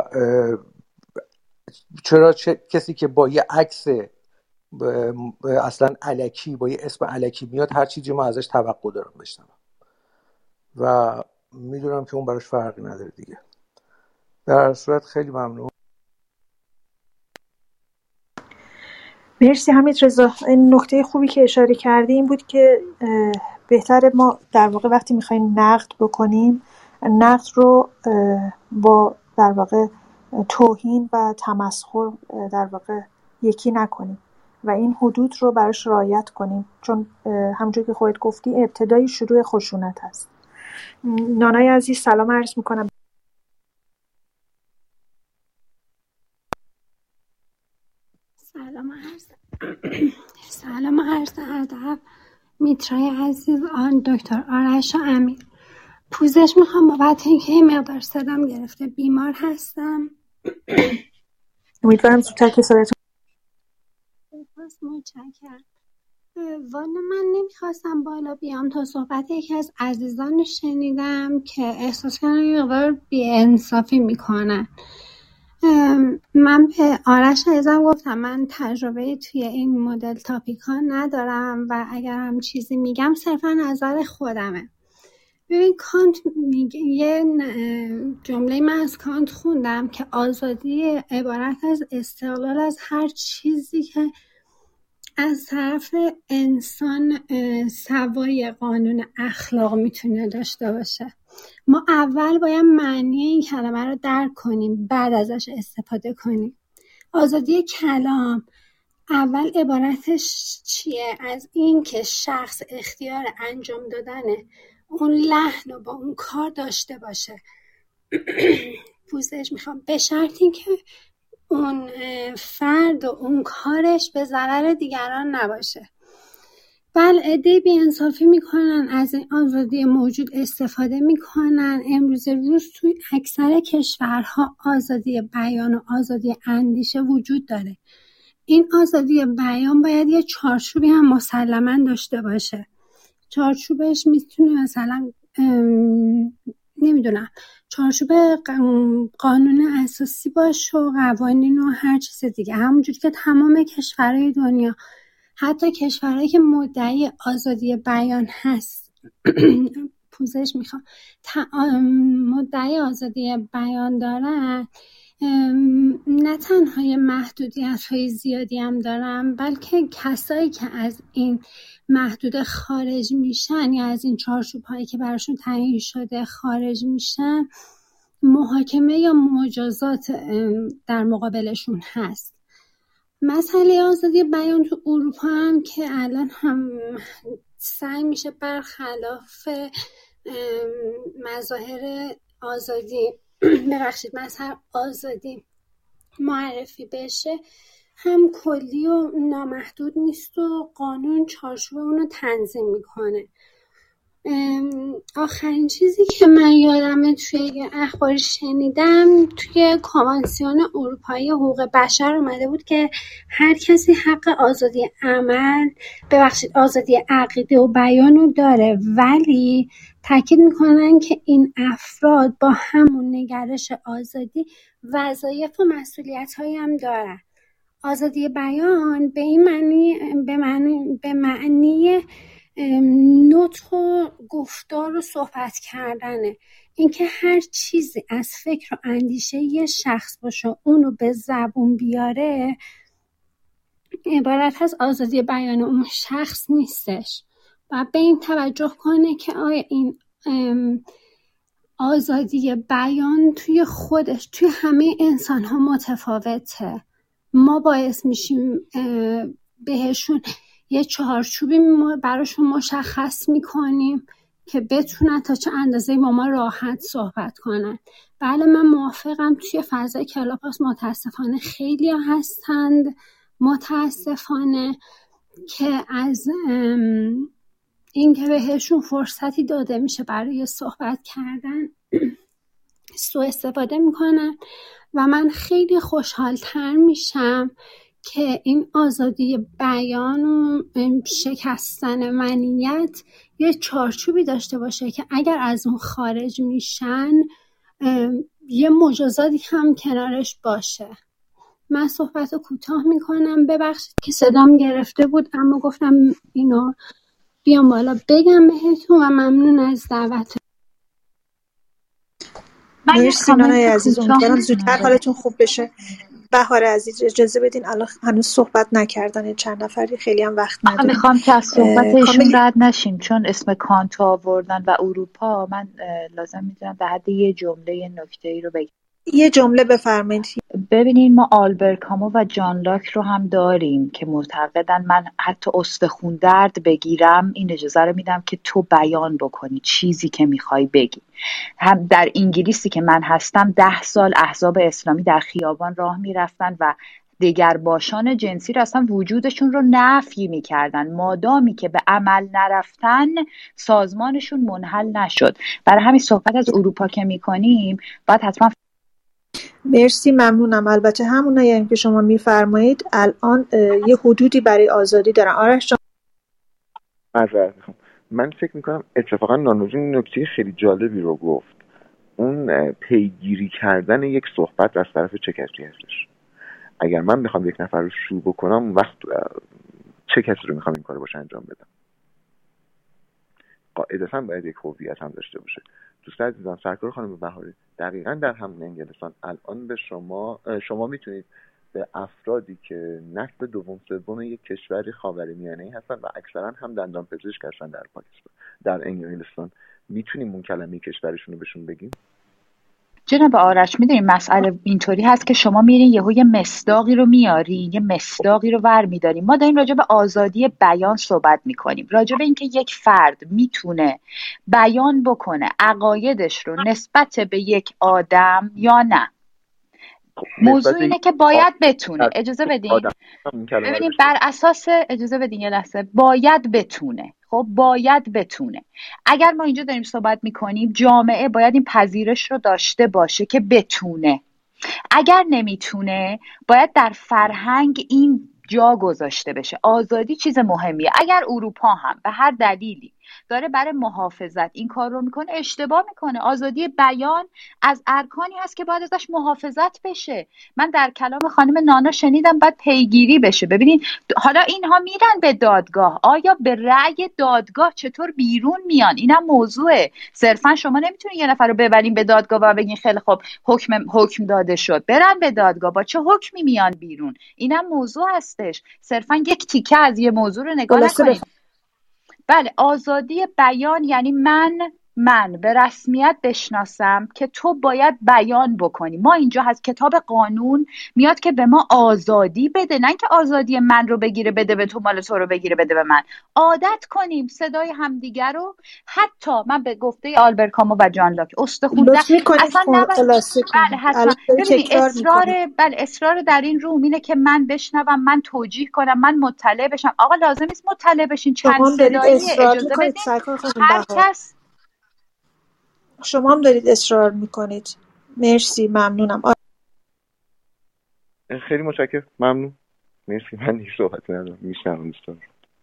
چرا کسی که با یه عکس اصلا الکی، با یه اسم الکی میاد، هر چیزی ما ازش توقع دارم بشنوم و میدونم که اون براش فرقی نداره دیگه. در هر صورت خیلی ممنون. مرسی حمیدرضا. این نکته خوبی که اشاره کردی این بود که بهتره ما در واقع وقتی میخوایم نقد بکنیم، نقد رو با در واقع توهین و تمسخر در واقع یکی نکنیم و این حدود رو براش رعایت کنیم، چون همونجوری که خودت گفتی ابتدای شروع خشونت هست. نانای عزیز سلام عرض میکنم. سلام عرض ادب میترای عزیز، آن دکتر آرش و امیر. پوزش میخوام بابت اینکه یه مقدار صدام گرفته، بیمار هستم. امیدوارم زودتر که صداتون. متشکرم. والا من نمیخواستم بالا بیام تا صحبت یکی از عزیزان شنیدم که احساس کردم یه مقدار بی‌انصافی میکنن. من به آرش عزیزم گفتم من تجربه توی این مدل تاپیک ها ندارم و اگر هم چیزی میگم صرفا نظر خودمه. ببین کانت میگه، یه جمله من از کانت خوندم که آزادی عبارت از استقلال از هر چیزی که از طرف انسان سوای قانون اخلاق میتونه داشته باشه. ما اول باید معنی این کلمه رو درک کنیم، بعد ازش استفاده کنیم. آزادی کلام اول عبارتش چیه؟ از این که شخص اختیار انجام دادن اون لحن رو با اون کار داشته باشه. پوزش میخوام، به شرطی که اون فرد و اون کارش به ضرر دیگران نباشه. بله عده بی‌انصافی میکنن، از این آزادی موجود استفاده میکنن. امروز روز توی اکثر کشورها آزادی بیان و آزادی اندیشه وجود داره. این آزادی بیان باید یه چارچوبی هم مسلماً داشته باشه. چارچوبش میتونه مثلا نمیدونم چارچوب قانون اساسی باشه و قوانین و هر چیز دیگه، همونجوری که تمام کشورهای دنیا، حتی کشورهایی که مدعی آزادی بیان هست پوزش میخوام مدعی آزادی بیان دارن، نه تنها یه محدودیت‌های زیادی هم دارن، بلکه کسایی که از این محدود خارج میشن یا از این چارچوب‌هایی که براشون تعیین شده خارج میشن، محاکمه یا مجازات در مقابلشون هست. مسئله آزادی بیان تو اروپا هم که الان هم سعی میشه برخلاف مظاهر آزادی مثلا آزادی معرفی بشه، هم کلی و نامحدود نیست و قانون چارچوب اونو تنظیم میکنه. آخرین چیزی که من یادمه توی اخبار شنیدم، توی کنوانسیون اروپایی حقوق بشر اومده بود که هر کسی حق آزادی عمل، آزادی عقیده و بیان رو داره، ولی تاکید میکنن که این افراد با همون نگرش آزادی وظایف و مسئولیت‌هایی هم دارن. آزادی بیان به معنی نطق و گفتار و صحبت کردنه. اینکه هر چیزی از فکر و اندیشه یه شخص باشه اونو به زبون بیاره عبارت از آزادی بیان اون شخص نیستش. و به این توجه کنه که آیا این آزادی بیان توی خودش توی همه انسان ها متفاوته. ما باعث میشیم بهشون یه چارچوبی براشون مشخص میکنیم که بتونن تا چه اندازه با ما راحت صحبت کنن. بله من موافقم، توی فضای کلاب‌هاوس متاسفانه خیلی هستند متاسفانه که از این که بهشون فرصتی داده میشه برای صحبت کردن سوء استفاده میکنن و من خیلی خوشحال‌تر میشم که این آزادی بیان و شکستن منیت یه چارچوبی داشته باشه که اگر از اون خارج میشن یه مجازاتی هم کنارش باشه. من صحبت رو کوتاه میکنم، ببخشید که صدام گرفته بود اما گفتم اینو بیام بالا بگم بهتون و ممنون از دعوت. مرسی نانای عزیز، امیدوارم زودتر حالتون خوب بشه. بهار عزیز اجازه بدین، الان هنوز صحبت نکردن چند نفری، خیلی هم وقت نداریم. میخوام که از صحبتشون رد نشیم، چون اسم کانت آوردن و اروپا، من لازم میدونم در حد یه جمله نکته‌ای رو بگم. یه جمله بفرمایید. ببینین ما آلبر کامو و جان لاک رو هم داریم که معتقدن من حتی استخون درد بگیرم این اجازه رو میدم که تو بیان بکنی چیزی که میخوای بگی. هم در انگلیسی که من هستم 10 سال احزاب اسلامی در خیابان راه میرفتن و دگرباشان جنسی رو اصلا وجودشون رو نفی میکردن مادامی که به عمل نرفتن سازمانشون منحل نشد. برای همین صحبت از اروپا که میکنیم باید حتما. مرسی، ممنونم. البته همونایی که شما میفرمایید الان یه حدودی برای آزادی دارن. آرش جان معذرت میخوام. من فکر میکنم اتفاقا نانوجین نکته خیلی جالبی رو گفت. اون پیگیری کردن یک صحبت از طرف چه کسی هستش. اگر من بخوام یک نفر رو شو بکنم وقت چه کسی رو میخوام این کارو باشه انجام بدم. قاعدتاً باید یک هویت هم داشته باشه. دوست عزیزم سرکار خانم بهاری دقیقاً در همون انگلستان الان به شما میتونید به افرادی که نسل دوم سوم یک کشور خاورمیانه‌ای هستن و اکثرا هم دندان پزشک هستن در پاکستان در انگلستان میتونیم اون کلمه کشورشون رو بهشون بگیم. جناب آرش میدونیم مسئله اینطوری هست که شما میرین یه مصداقی رو میارین، یه مصداقی رو ور میدارین. ما داریم راجع به آزادی بیان صحبت میکنیم، راجع به اینکه یک فرد میتونه بیان بکنه عقایدش رو نسبت به یک آدم یا نه. موضوع اینه که باید بتونه. اجازه بدین ببینیم بر اساس اجازه بدین یه لحظه. باید بتونه. خب باید بتونه. اگر ما اینجا داریم صحبت میکنیم جامعه باید این پذیرش رو داشته باشه که بتونه. اگر نمیتونه باید در فرهنگ این جا گذاشته بشه. آزادی چیز مهمیه. اگر اروپا هم به هر دلیلی داره برای محافظت این کار رو میکنه اشتباه میکنه. آزادی بیان از ارکانی هست که باید ازش محافظت بشه. من در کلام خانم نانا شنیدم باید پیگیری بشه. ببینین حالا اینها میرن به دادگاه، آیا به رأی دادگاه چطور بیرون میان؟ اینم موضوعه. صرفا شما نمیتونین یه نفر رو ببرین به دادگاه و بگین خیلی خب حکم داده شد، برن به دادگاه، با چه حکمی میان بیرون؟ اینم موضوع هستش. صرفا یک تیکه از یه موضوع رو نگاه نکنید. بله، آزادی بیان یعنی من به رسمیت بشناسم که تو باید بیان بکنی. ما اینجا از کتاب قانون میاد که به ما آزادی بده، نه که آزادی من رو بگیره بده به تو، مال تو رو بگیره بده به من. عادت کنیم صدای همدیگر رو. حتی من به گفته آلبر کامو و جان لاک استخوان اصلا بله حتما. ببینید اصرار در این روم اینه که من بشنوم، من توجیه کنم، من مطلع بشم. آقا لازم نیست مطلع بشین، چند صدایی اجازه بدین هر کس. شما هم دارید اصرار میکنید. مرسی، ممنونم. خیلی متشکرم، ممنون، مرسی. من هیچ صحبتی ندارم، میشنوم دوستان.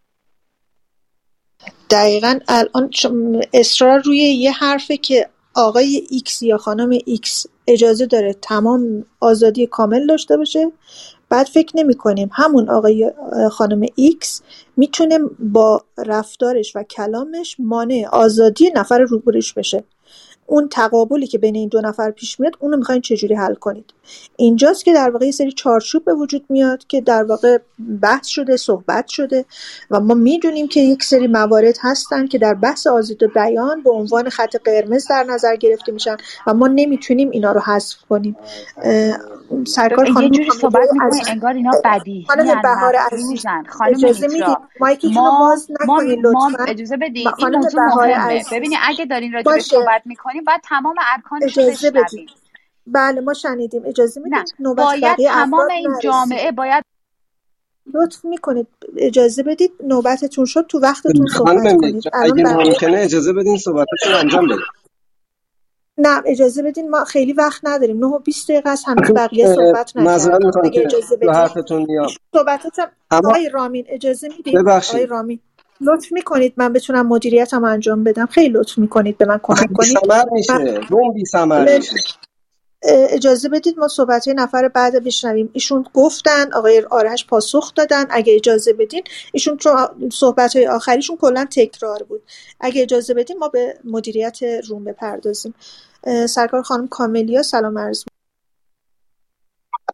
دقیقاً الان اصرار روی یه حرفه که آقای ایکس یا خانم ایکس اجازه داره تمام آزادی کامل داشته باشه. بعد فکر نمی کنیم همون آقای خانم ایکس میتونه با رفتارش و کلامش مانع آزادی نفر روبروش بشه. اون تقابلی که بین این دو نفر پیش میاد اونو میخواین چجوری حل کنید؟ اینجاست که در واقع یه سری چارچوب به وجود میاد که در واقع بحث شده، صحبت شده و ما میدونیم که یک سری موارد هستن که در بحث آزادی بیان به عنوان خط قرمز در نظر گرفته میشن و ما نمیتونیم اینا رو حذف کنیم. سرکار خانم یه جوری صحبت میکنه انگار اینا بدیهی خانم بهار عزیز اجازه میدید مایکتون رو باز نکنید لطفا. اجازه بدید این موضوع مهمه. ببینید اگه دارین راجع به صحبت میکنیم باید تمام ارکانش رو بشنوید. بله ما شنیدیم، اجازه میدید نوبت باید بقیه تمام این جامعه باید لطف میکنید اجازه بدید نوبتتون شد تو وقتتون صحبت کنید. اگه ممکنه اجازه بدین صحبتاتون انجام بده. نه اجازه بدین، ما خیلی وقت نداریم. 9:20 است، هنوز بقیه صحبت نکردن. اگه اجازه بدین حرفتون میام. صحبتاتم آقای رامین اجازه میدید؟ آقای رامین لطف میکنید من بتونم مدیریتم انجام بدم. خیلی لطف میکنید به من کمک کنید. بی‌ثمر میشه. روم بی‌ثمر میشه. اجازه بدید ما صحبت نفر بعد بشنویم. ایشون گفتن، آقای آرش پاسخ دادن. اگه اجازه بدین ایشون چون صحبت‌های آخریشون کلا تکرار بود، اگه اجازه بدین ما به مدیریت روم بپردازیم. سرکار خانم کاملیا سلام عرض.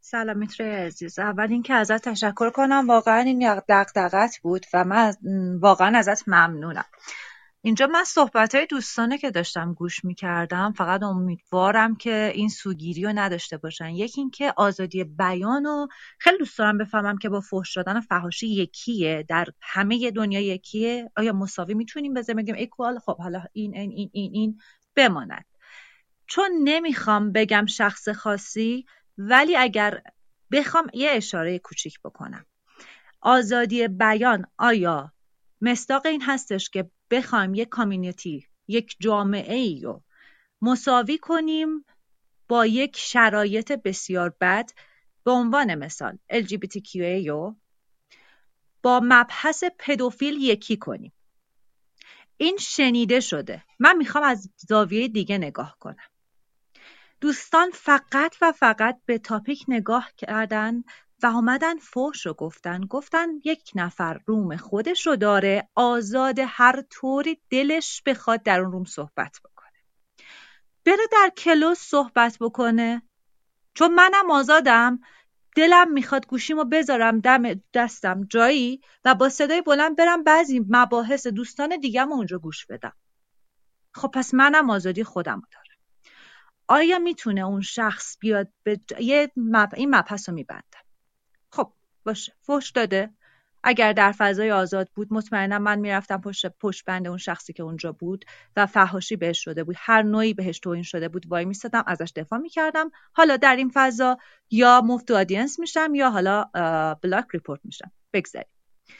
سلام میتره عزیز. اول اینکه ازت تشکر کنم، واقعا این دغدغت بود و من واقعا ازت ممنونم. اینجا من صحبت‌های دوستانه که داشتم گوش می‌کردم، فقط امیدوارم که این سوگیری رو نداشته باشن. یکی این که آزادی بیان رو خیلی دوست دارم بفهمم که با فحش دادن و فحاشی یکیه، در همه دنیا یکیه، آیا مساوی میتونیم بگیم ایکوال؟ خب حالا این بماند، چون نمیخوام بگم شخص خاصی، ولی اگر بخوام یه اشاره کوچیک بکنم، آزادی بیان آیا مصداق این هستش که بخوایم یک کامیونیتی، یک جامعه ای رو مساوی کنیم با یک شرایط بسیار بد، به عنوان مثال LGBTQA رو با مبحث پدوفیل یکی کنیم؟ این شنیده شده. من میخوام از زاویه دیگه نگاه کنم. دوستان فقط و فقط به تاپیک نگاه کردن و اومدن فحش رو گفتن یک نفر روم خودش رو داره، آزاد هر طوری دلش بخواد در اون روم صحبت بکنه، بره در کلوس صحبت بکنه. چون منم آزادم، دلم میخواد گوشیمو بذارم دم دستم جایی و با صدای بلند برم بعضی مباحث دوستان دیگه‌مو اونجا گوش بدم. خب پس منم آزادی خودم دارم. آیا میتونه اون شخص بیاد به این مبحث رو میبندم؟ خب باشه، فحش داده، اگر در فضای آزاد بود مطمئنا من میرفتم پشت بند اون شخصی که اونجا بود و فحاشی بهش شده بود، هر نوعی بهش توهین شده بود، وای میستادم ازش دفاع میکردم. حالا در این فضا یا موو تو آدینس میشم یا حالا بلاک ریپورت میشم. بگذاریم.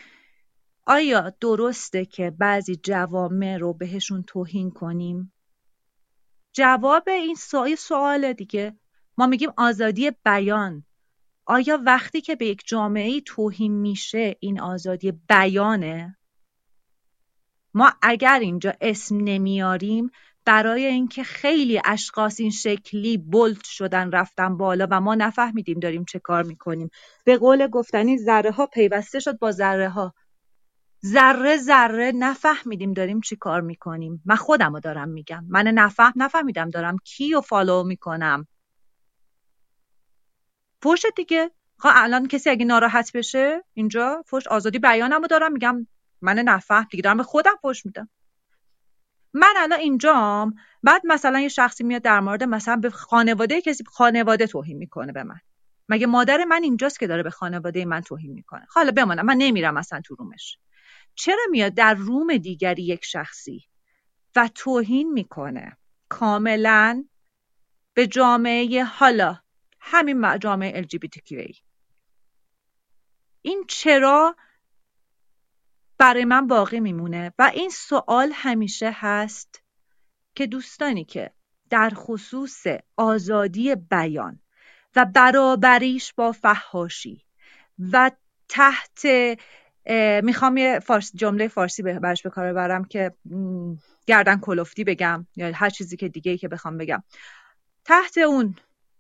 آیا درسته که بعضی جوامع رو بهشون توهین کنیم؟ جواب این سوال دیگه. ما میگیم آزادی بیان. آیا وقتی که به یک جامعه توهین میشه این آزادی بیانه؟ ما اگر اینجا اسم نمیاریم برای اینکه خیلی اشخاص این شکلی بولد شدن رفتن بالا و ما نفهمیدیم داریم چه کار میکنیم. به قول گفتنی ذره ها پیوسته شد با ذره ها، ذره ذره نفهمیدیم داریم چی کار میکنیم. من خودم رو دارم میگم، من نفهمیدم دارم کیو فالو میکنم. فحش دیگه. الان کسی اگه ناراحت بشه اینجا فحش، آزادی بیانمو دارم میگم، من نفهم دیگه دارم به خودم فحش میدم. من الان اینجام، بعد مثلا یه شخصی میاد در مورد مثلا به خانواده کسی، خانواده توهین میکنه به من. مگه مادر من اینجاست که داره به خانواده من توهین میکنه؟ حالا بمونم، من نمیرم مثلا تو رومش. چرا میاد در روم دیگری یک شخصی و توهین میکنه کاملا به جامعه، حالا همین جامعه LGBTQA؟ این چرا برای من باقی میمونه و این سوال همیشه هست که دوستانی که در خصوص آزادی بیان و برابریش با فحاشی و تحت میخوام یه جمله فارسی برش به کار ببرم که گردن کلفتی بگم یا هر چیزی که دیگه‌ای که بخوام بگم، تحت اون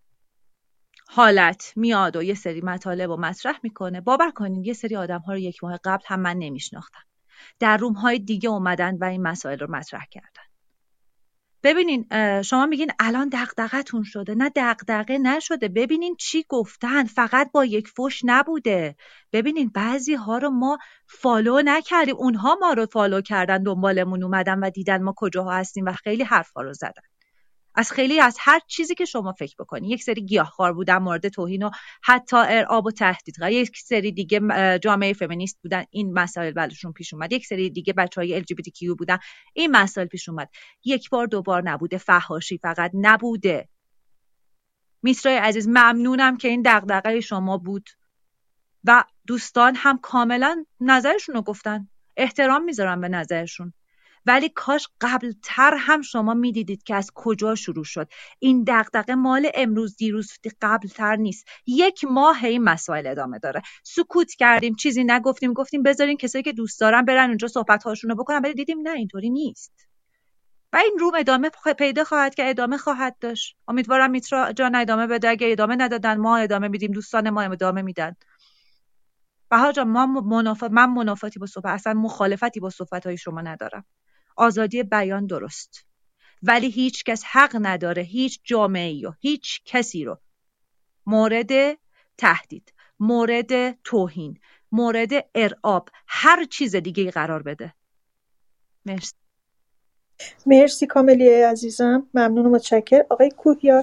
حالت میاد و یه سری مطالب رو مطرح میکنه. باور کنین یه سری آدم ها رو یک ماه قبل هم من نمیشناختم، در روم های دیگه اومدن و این مسائل رو مطرح کردن. ببینین شما میگین الان دغدغتون شده. نه دغدغه نشده. ببینین چی گفتن، فقط با یک فحش نبوده. ببینین بعضی ها رو ما فالو نکردیم، اونها ما رو فالو کردن، دنبالمون اومدن و دیدن ما کجاها هستیم و خیلی حرفا رو زدن. از هر چیزی که شما فکر بکنید. یک سری گیاهخوار بودن مورد توهین و حتی ارعاب و تهدید، یک سری دیگه جامعه فمینیست بودن، این مسائل براشون پیش اومد. یک سری دیگه بچهای LGBTQ بودن، این مسائل پیش اومد. یک بار دو بار نبوده. فحاشی فقط نبوده. میترای عزیز ممنونم که این دغدغه شما بود و دوستان هم کاملا نظرشون رو گفتن، احترام میذارم به نظرشون. ولی کاش قبلتر هم شما میدیدید که از کجا شروع شد. این دغدغه مال امروز دیروز قبلتر نیست. یک ماه این مسائل ادامه داره. سکوت کردیم، چیزی نگفتیم، گفتیم بذارین کسایی که دوست دارن برن اونجا صحبت هاشون رو بکنن، ولی دیدیم نه، اینطوری نیست و این روم ادامه پیدا خواهد که ادامه خواهد داشت. امیدوارم میترا جان ادامه بده. اگه ادامه ندادن ما ادامه میدیم، دوستان ما ادامه میدن. بهار جان من منافاتی با صحبت، اصلا مخالفتی با صحبت‌های شما ندارم. آزادی بیان درست، ولی هیچ کس حق نداره هیچ جامعه‌ای و هیچ کسی رو مورد تهدید، مورد توهین، مورد ارعاب، هر چیز دیگه قرار بده. مرسی. مرسی کاملیه عزیزم، ممنون و متشکر. آقای کوهیار.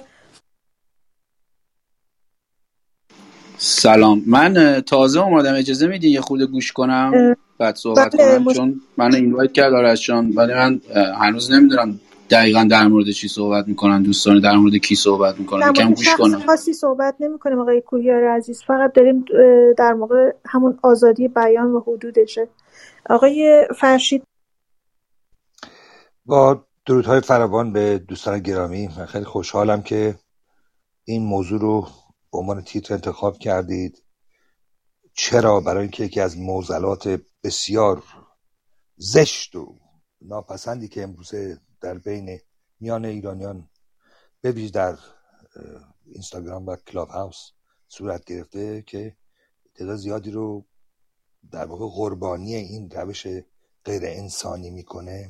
سلام، من تازه اومدم، اجازه میدین یه خورده گوش کنم بعد صحبت بله کنم؟ چون من اینوایت کرد آرش جان، ولی من هنوز نمیدونم دقیقاً در مورد چی صحبت میکنن دوستان، در مورد کی صحبت میکنن، در یکم مورد گوش شخص کنم. خاصی صحبت نمی کنیم آقای کوهیار عزیز، فقط داریم در موقع همون آزادی بیان و حدودشه. آقای فرشید. با درودهای فراوان به دوستان گرامی، من خیلی خوشحالم که این موضوع رو به عنوان تیتر انتخاب کردید. چرا؟ برای اینکه یکی از معضلات بسیار زشت و ناپسندی که امروزه در بین میان ایرانیان به ویژه در اینستاگرام و کلاب هاوس صورت گرفته که تعداد زیادی رو در واقع قربانی این روش غیر انسانی میکنه،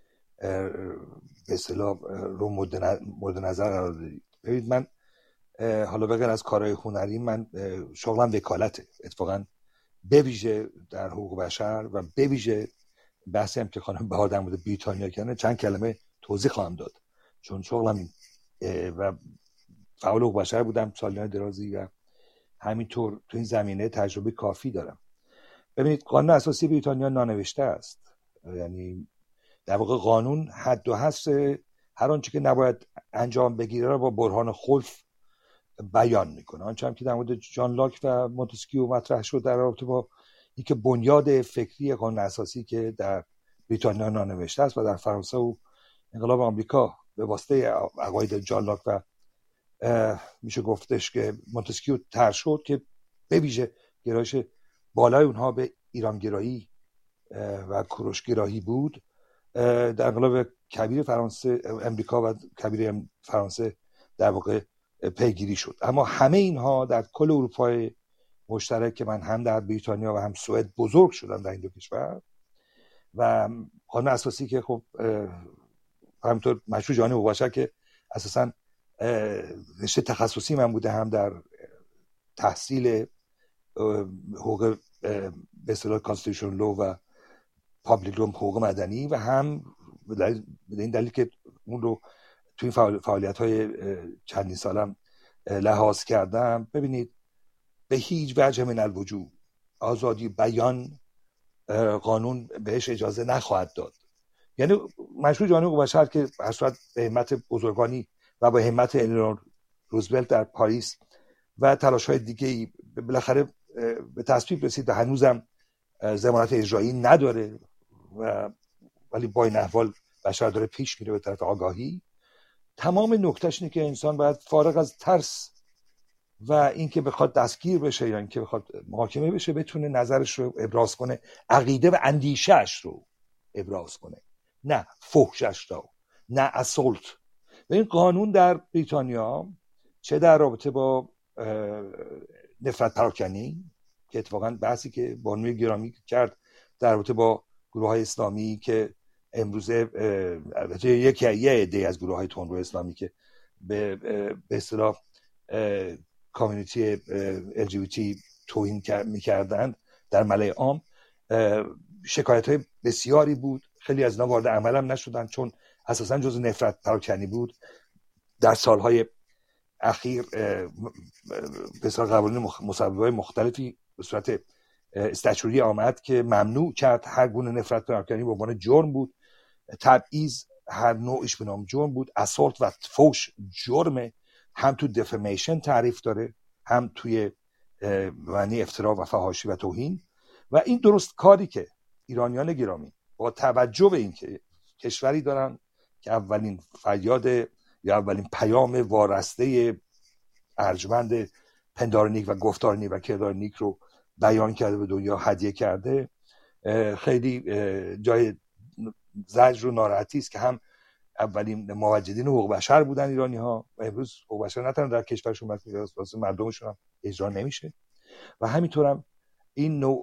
به اصطلاح رو مورد نظر قرار دارید. ببینید، من حالا بغیر از کارهای هنری، من شغلم وکالته، اتفاقا به ویژه در حقوق بشر و به ویژه بحثی هم که خانم بهار در مورد بریتانیا کردن چند کلمه توضیح خواهم داد، چون شغلم و فعال حقوق بشر بودم سالیان درازی و همینطور تو این زمینه تجربه کافی دارم. ببینید، قانون اساسی بریتانیا نانوشته است، یعنی در واقع قانون حد و حصر هر آنچه که نباید انجام بگیره را با برهان خلف بیان میکنه. آنچه هم که در مورد جان لاک و مونتسکیو مطرح شد در رابطه با اینکه بنیاد فکری قانون اساسی که در بریتانیا نانوشته است و در فرانسه و انقلاب آمریکا به واسطه عقاید جان لاک و میشه گفتش که مونتسکیو طرح شد که به ویژه گرایش بالای اونها به ایرانگرایی و کوروشگرایی بود، در انقلاب کبیر فرانسه امریکا و کبیر فرانسه در واقع پیگیری شد. اما همه اینها در کل اروپای مشترک که من هم در بریتانیا و هم سوئد بزرگ شدم در این دو کشور و قانون اساسی که خب همینطور مشروع جهانی حقوق بشر که اساساً رشته تخصصی من بوده، هم در تحصیل حقوق به اصطلاح کانستیتوشن لو و پابلیک لو، حقوق مدنی، و هم به این دلیل که اون رو توی این فعالیت‌های چندین سالم لحاظ کردم. ببینید، به هیچ وجه من الوجوه آزادی بیان قانون بهش اجازه نخواهد داد. یعنی مشروع جهانی حقوق بشر که به صورت به همت بزرگانی و با همت الینور روزولت در پاریس و تلاش‌های دیگه‌ای بالاخره به تصویب رسید و هنوزم ضمانت اجرایی نداره، ولی با این احوال بشر داره پیش میره به طرف آگاهی. تمام نکتهش اینه که انسان باید فارغ از ترس و اینکه بخواد دستگیر بشه یا اینکه بخواد محاکمه بشه بتونه نظرش رو ابراز کنه، عقیده و اندیشه‌اش رو ابراز کنه، نه فحشش رو، نه اسولت. و این قانون در بریتانیا چه در رابطه با نفرت پراکنی که اتفاقا بحثی که بانوی گرامی کرد در رابطه با گروه‌های اسلامی که امروزه یه عده از گروه‌های تندرو اسلامی که به اصطلاح کامیونیتی LGBT توهین می‌کردند در ملأ عام، شکایت‌های بسیاری بود. خیلی از اینا وارد عمل هم نشدن چون اساساً جزء نفرت پراکنی بود. در سالهای اخیر بسیار قوانین مصوبه‌های مختلفی به صورت استچوری آمد که ممنوع کرد هر گونه نفرت پراکنی به عنوان جرم بود. تبعیض هر نوعش به نام جرم بود. اسالت و فحش جرمه، هم تو دفمیشن تعریف داره، هم توی معنی افترا و فحاشی و توهین. و این درست کاری که ایرانیان گرامی با توجه به این که کشوری دارن که اولین فریاد یا اولین پیام وارسته ارجمند پندار نیک و گفتار نیک و کردار نیک رو بیان کرده، به دنیا هدیه کرده، خیلی جای زجر و ناراحتی است که هم اولین موجدین حقوق بشر بودن ایرانی ها و امروز حقوق بشر نه تنها در کشورشون بلکه واسه مردمشون هم اجرا نمیشه. و همینطور هم این نوع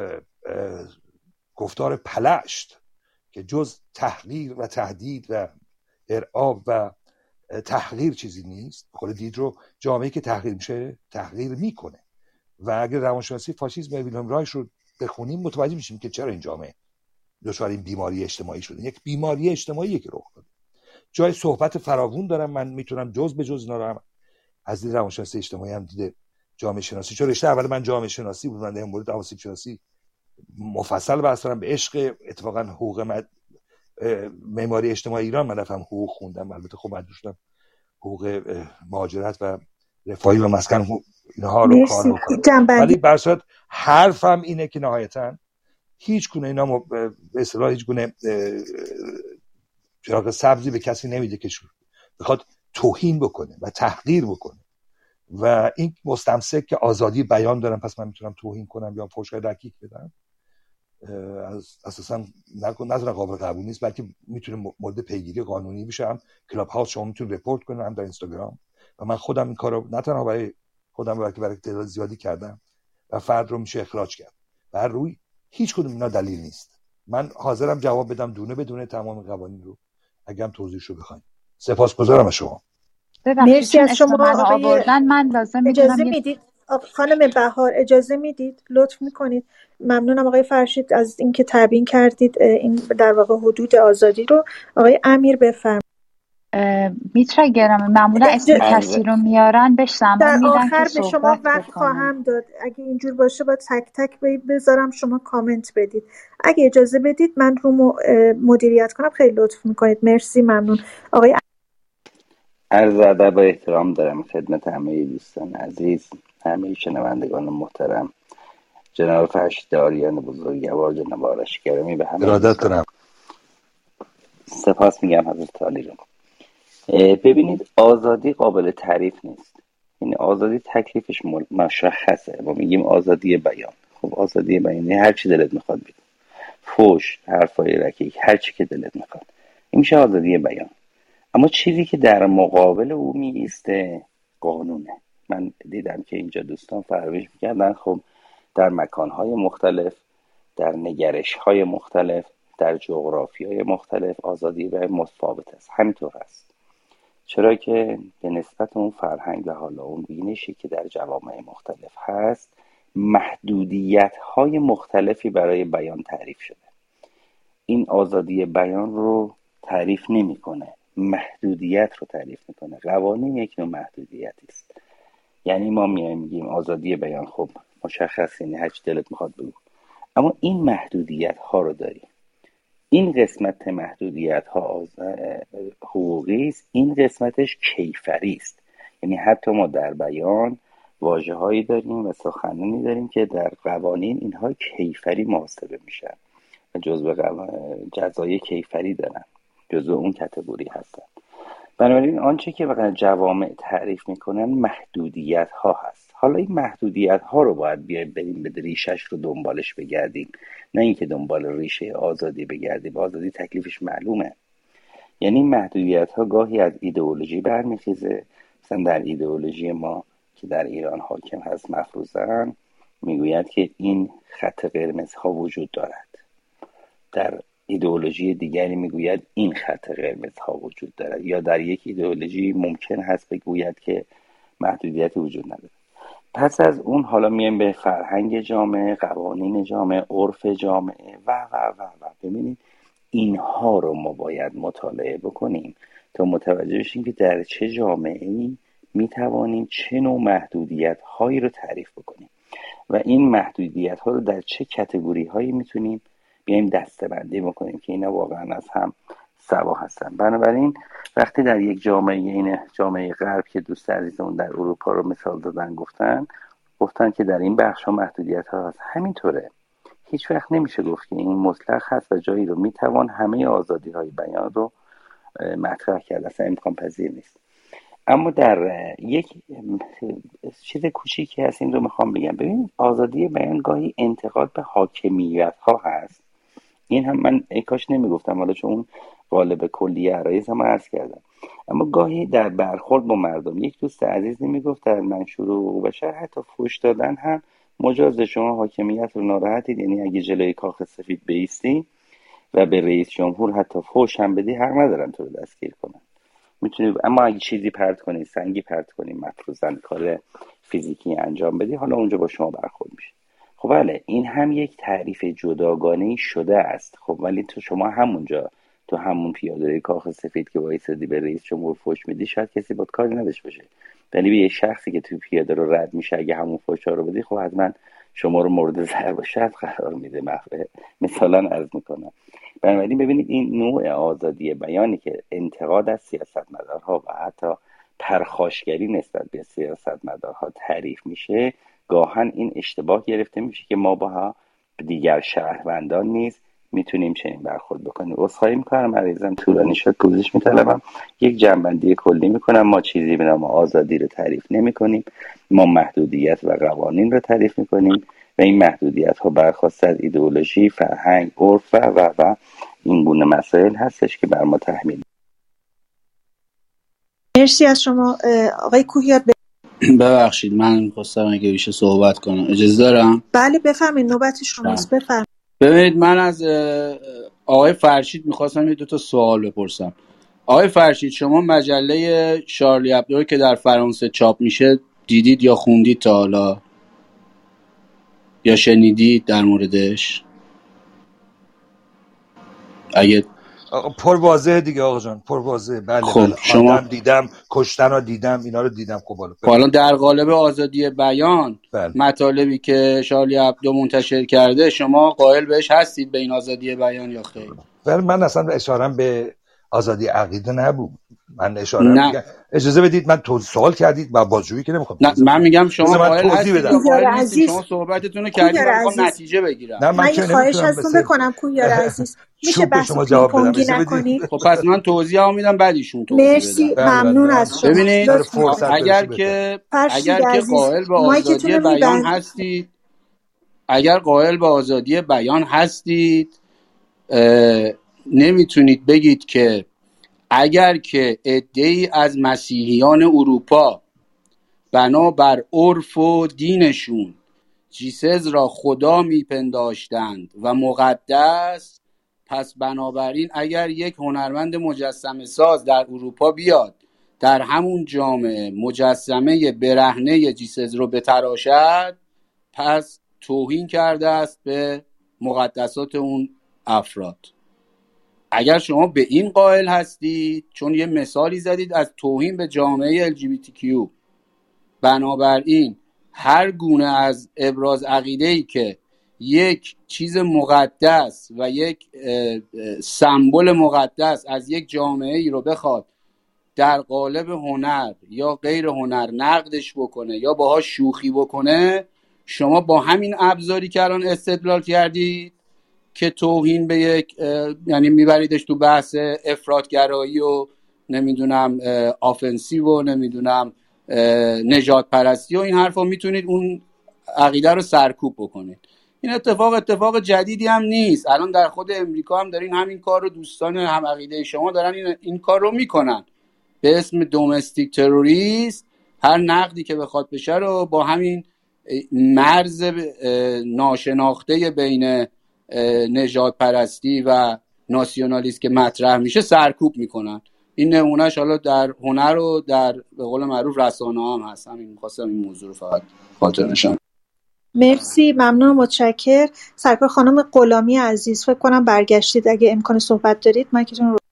گفتار پلشت که جز تحقیر و تهدید و ارعاب و تحقیر چیزی نیست. خود دیدرو جامعه‌ای که تحقیر میشه تحقیر میکنه و اگر روانشناسی فاشیسم ویلهلم رایش رو بخونیم متوجه میشیم که چرا این جامعه دچار این بیماری اجتماعی شده. یک بیماری اجتماعی که رخ داده. جای صحبت فراوون دارم، من میتونم جز به جز اینا رو هم از دید روانشناسی اجتماعی هم دید جامعه شناسی، چون رشته اول من جامعه شناسی بود، من در مورد آسیب شناسی مفصل بحث کردم به عشق اتفاقا حقوق معماری اجتماعی ایران. من رفتم حقوق خوندم، البته خب من دوستم حقوق مهاجرت و رفاهی و مسکن اینها رو کار بکنم، ولی بر صورت حرفم اینه که نهایتا هیچ گونه اینا به اصطلاح هیچ گونه چراغ سبزی به کسی نمیده که بخواد توهین بکنه و تحقیر بکنه و این مستمسک که آزادی بیان دارم پس من میتونم توهین کنم یا فحش‌های رکیک بدم، اساسا نظر قابل قبول نیست، بلکه میتونه مورد پیگیری قانونی بشه. هم کلاب هاوس شما میتونید رپورت کنید، هم در اینستاگرام، و من خودم این کارو نه تنها برای خودم بلکه برای تعداد زیادی کردم و فرد رو میشه اخراج کرد. بر روی هیچ کدوم اینا دلیل نیست. من حاضرم جواب بدم دونه بدونه تمام قوانین رو اگه هم توضیحشو بخواید. سپاسگزارم از شما. مرسی از شما آقای من لازم اجازه میدید خانم بهار اجازه میدید لطف میکنید. ممنونم آقای فرشید از اینکه تبیین کردید این در واقع حدود آزادی رو. آقای امیر بفرمایید. میترا گرم معمولا اسم کسی رو میارن بهش زمان میدن که به شما وقت خواهم داد. اگه اینجور باشه باید تک تک بذارم شما کامنت بدید. اگه اجازه بدید من رو مدیریت کنم خیلی لطف میکنید. مرسی ممنون. آقای عرض ادب و احترام دارم خدمت همه دوستان عزیز، همه شنوندگان محترم، جناب فرشید آریان بزرگوار، جناب آرش گرامی، به همه ارادت دارم. سپاس میگم حضرت عالی رو. ببینید آزادی قابل تعریف نیست. این آزادی تکلیفش مشخصه. ما میگیم آزادی بیان. خب آزادی بیان هر چی دلت میخواد بگو، فوش، حرفای رکیک، هر چی که دلت میخواد، این میشه آزادی بیان. اما چیزی که در مقابل او میسته قانونه. من دیدم که اینجا دوستان فرمایش میکردن خب در مکانهای مختلف، در نگرشهای مختلف، در جغرافیای مختلف آزادی بیان متفاوت است. همینطور است. چرا که به نسبت اون فرهنگ و حالا اون بینشی که در جوامع مختلف هست محدودیت‌های مختلفی برای بیان تعریف شده. این آزادی بیان رو تعریف نمی‌کنه، محدودیت رو تعریف می‌کنه. قوانین یک نوع محدودیتی است. یعنی ما میگیم آزادی بیان، خب مشخص، یعنی هر چی دلت می‌خواد بگو، اما این محدودیت‌ها رو داری. این قسمت محدودیت‌ها حقوقی است، این قسمتش کیفری است. یعنی حتی ما در بیان واژه‌هایی داریم و سخنانی داریم که در قوانین اینها کیفری محاسبه میشن و جزء جزای کیفری دارن، جزء اون کاتگوری هستن. بنابراین آنچه که واقعا جوامع تعریف میکنن محدودیت‌ها هست. حالا این محدودیت‌ها رو باید بریم به ریشش رو دنبالش بگردیم، نه اینکه دنبال ریشه آزادی بگردیم. آزادی تکلیفش معلومه. یعنی محدودیت‌ها گاهی از ایدئولوژی برمیخیزه. مثلا در ایدئولوژی ما که در ایران حاکم هست مفروضاً میگوید که این خط قرمزها وجود دارد، در ایدئولوژی دیگری میگوید این خط قرمزها وجود دارد، یا در یک ایدئولوژی ممکن هست بگوید که محدودیت وجود نداره. پس از اون حالا میایم به فرهنگ جامعه، قوانین جامعه، عرف جامعه و و و و. ببینید اینها رو ما باید مطالعه بکنیم تا متوجه بشیم که در چه جامعه‌ای میتوانیم چه نوع محدودیت هایی رو تعریف بکنیم و این محدودیت ها رو در چه کاتگوری هایی میتونیم بیایم دسته‌بندی بکنیم که اینا واقعا از هم سوا هستن. بنابراین وقتی در یک جامعه، این جامعه غرب که دوست عزیزمون در اروپا رو مثال دادن، گفتن که در این بخش ها محدودیت ها هست. همینطوره. هیچ وقت نمیشه گفت که این مطلق هست و جایی رو میتوان همه آزادی های بیان رو مطرح کرد. اصلا امکان پذیر نیست. اما در یک چیز کوچیکی هست، این رو میخوام بگم. ببین آزادی بیان گاهی انتقاد به حاکمیت ها هست. این هم من کاش نمیگفتم، حالا چون اون قالب کلی عرایض هم عرض کردم. اما گاهی در برخورد با مردم، یک دوست عزیز نمیگفت در منشور حقوق بشر حتی فحش دادن هم مجاز. شما حاکمیت رو ناراحتید، یعنی اگه جلوی کاخ سفید بایستی و به رئیس جمهور حتی فحش هم بدی، حق ندارن تو رو دستگیر کنن. میتونی، اما اگه چیزی پرت کنی، سنگی پرت کنی، مفروضاً کار فیزیکی انجام بدی، حالا اونجا با شما برخورد میشه. خب بله، این هم یک تعریف جداگانه‌ای شده است. خب ولی تو شما همونجا تو همون پیاده کاخ سفید که وایسادی به رئیس جمهور فوش میدی، شاید کسی باهات کاری نداشته باشه، ولی به یه شخصی که تو پیاده رو رد میشه اگه همون فوشا رو بدی، خب حتما شما رو مورد ضرب و شتم قرار میده. مثلا عرض میکنم. بنابراین ببینید این نوع آزادی بیانی که انتقاد از سیاستمدارها و حتی پرخاشگری نسبت به سیاستمدارها تعریف میشه، گاهن این اشتباه گرفته میشه که ما با دیگر شهروندان نیز میتونیم چنین برخورد بکنیم. عذرخواهی میکنم عزیزم، طولانی شد، پوزش میطلبم. یک جنبندی کلی میکنم. ما چیزی به نام آزادی رو تعریف نمیکنیم، ما محدودیت و قوانین رو تعریف میکنیم و این محدودیت ها برخواسته از ایدئولوژی، فرهنگ، عرف و این گونه مسائل هستش که بر ما تحمیل. مرسی از شما آقای کوهیار. ببخشید من خواستم اگه بشه صحبت کنم، اجازه دارم؟ بله بفرمایید، نوبت شماست، بفرمایید. ببینید من از آقای فرشید میخواستم یه 2 سوال بپرسم. آقای فرشید، شما مجله شارلی ابدو که در فرانسه چاپ میشه دیدید یا خوندید تا حالا یا شنیدید در موردش؟ اگه پر واضحه دیگه آقا جان، پر واضحه. بله خب بله، شما خواندم، دیدم، کشتن رو دیدم، اینا رو دیدم. خب حالا در قالب آزادی بیان بله. مطالبی که شارلی ابدو منتشر کرده شما قائل بهش هستید به این آزادی بیان یا خیر؟ ولی من اصلا اشارم به آزادی عقیده نبود. من اشاره میگم اجازه بدید، من سوال کردید و بازجویی که نمیخوام. نه من میگم شما من قائل توضیح هستید بدم. یا قائل نیستید؟ شما صحبتتون رو کردید، من میخوام نتیجه بگیرم. نه من یه خواهش ازتون بکنم کوهیار عزیز، میشه بحث شما جواب بدم پینگ پونگی نکنید؟ خب پس من توضیحمو میدم بعد ایشون توضیح بدم. مرسی، ممنون از شما. ببینید اگر که عزیز، قائل به آزادی بیان هستید، اگر قائل به آزادی بیان هستید نمیتونید بگید که اگر که عده‌ای از مسیحیان اروپا بنابر عرف و دینشون جیسس را خدا میپنداشتند و مقدس، پس بنابراین اگر یک هنرمند مجسمه ساز در اروپا بیاد در همون جامعه مجسمه برهنه جیسس رو بتراشد، پس توهین کرده است به مقدسات اون افراد. اگر شما به این قائل هستید، چون یه مثالی زدید از توهین به جامعه LGBTQ، بنابراین هر گونه از ابراز عقیده‌ای که یک چیز مقدس و یک سمبل مقدس از یک جامعه ای رو بخواد در قالب هنر یا غیر هنر نقدش بکنه یا باهاش شوخی بکنه، شما با همین ابزاری که الان استدلال کردید که توهین به یک یعنی میبریدش تو بحث افراطگرایی و نمیدونم آفنسیو و نمیدونم نجات پرستی و این حرفا، میتونید اون عقیده رو سرکوب بکنید. این اتفاق جدیدی هم نیست. الان در خود امریکا هم دارین همین کار رو، دوستان هم عقیده شما دارن این کار رو میکنن به اسم دومستیک تروریست. هر نقدی که بخواد بشه رو با همین مرز ناشناخته بین نژاد پرستی و ناسیونالیست که مطرح میشه سرکوب میکنن. این نمونهش حالا در هنر و در به قول معروف رسانه هم هست. همین می‌خواستم این موضوع رو فقط خاطر نشم. مرسی، ممنون، متشکر. سرکار خانم غلامی عزیز، فکر کنم برگشتید، اگه امکان صحبت دارید مایکتون رو.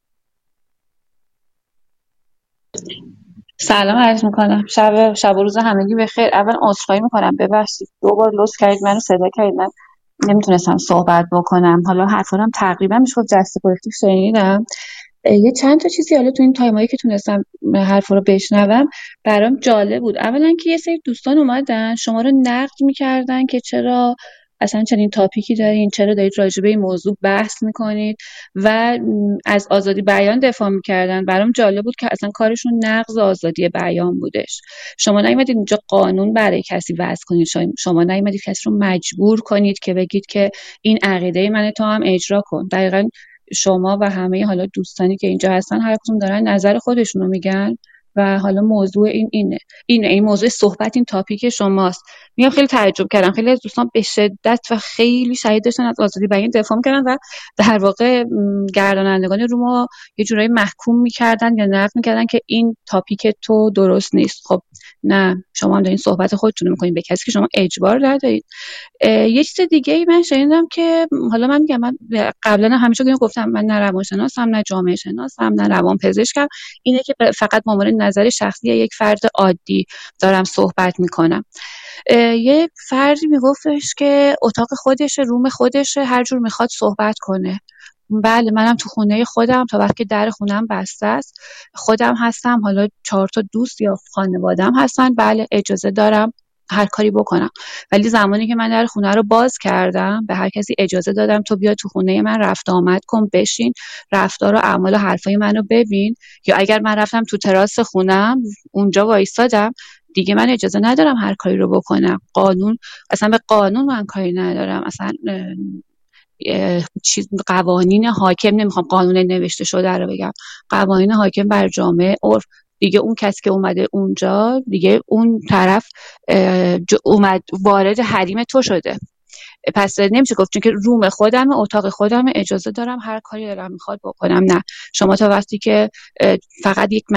سلام عرض میکنم، شب و روز همگی بخیر. اول عذرخواهی میکنم، ببخشید 2 بار لطف کردید منو صدا کردید، من نمیتونستم صحبت بکنم. حالا حرفام تقریبا میشه گفت دست کلکتیو شنیدم. یه چند تا چیزی حالا تو این تایمایی که تونستم حرفا رو بشنوم برام جالب بود. اولا که یه سری دوستان اومدن شما رو نقد میکردن که چرا اصلا چنین تاپیکی دارین، چرا دارید راجع به این موضوع بحث میکنید و از آزادی بیان دفاع میکردن. برام جالب بود که اصلا کارشون نقض آزادی بیان بودش. شما نیومدید اینجا قانون برای کسی وضع کنید، شما نیومدید کسی رو مجبور کنید که بگید که این عقیده من تو هم اجرا کن. دقیقاً شما و همه حالا دوستانی که اینجا هستن هر کدوم دارن نظر خودشون رو میگن. و حالا موضوع این موضوع صحبت این تاپیک شماست. میگم خیلی تعجب کردم، خیلی از دوستان به شدت و خیلی شدید داشتن از آزادی بیان دفاع می‌کردن و در واقع گردانندگان رو ما یه جورایی محکوم می‌کردن یا نقد می‌کردن که این تاپیک تو درست نیست. خب نه، شما هم دارین صحبت خودتون رو می‌کنین به کسی که شما اجبار ندارید. یه چیز دیگه ای من شنیدم که حالا من میگم، من قبلا همیشه گفتم من نه روانشناسم نه جامعه شناسم نه روانپزشکم، اینه که فقط به عنوان نظر شخصی یک فرد عادی دارم صحبت میکنم. یه فردی میگفتش که اتاق خودشه، روم خودشه، هر جور میخواد صحبت کنه. بله، منم تو خونه خودم تا وقتی در خونم بسته است، خودم هستم، حالا 4 تا دوست یا خانوادم هستن، بله اجازه دارم هر کاری بکنم. ولی زمانی که من در خونه رو باز کردم، به هر کسی اجازه دادم تو بیا تو خونه من، رفت آمد کن، بشین، رفتار و اعمال و حرفای منو ببین. یا اگر من رفتم تو تراس خونم اونجا وایسادم، دیگه من اجازه ندارم هر کاری رو بکنم. قانون، اصلا به قانون من کاری ندارم، اصلا قوانین حاکم، نمیخوام قانون نوشته شده رو بگم، قوانین حاکم بر جامعه عرف دیگه، اون کسی که اومده اونجا دیگه اون طرف اومد وارد حریم تو شده. پس نمیشه گفت چون که روم خودم، اتاق خودم، اجازه دارم هر کاری دارم میخواد بکنم. نه، شما تا وقتی که فقط یک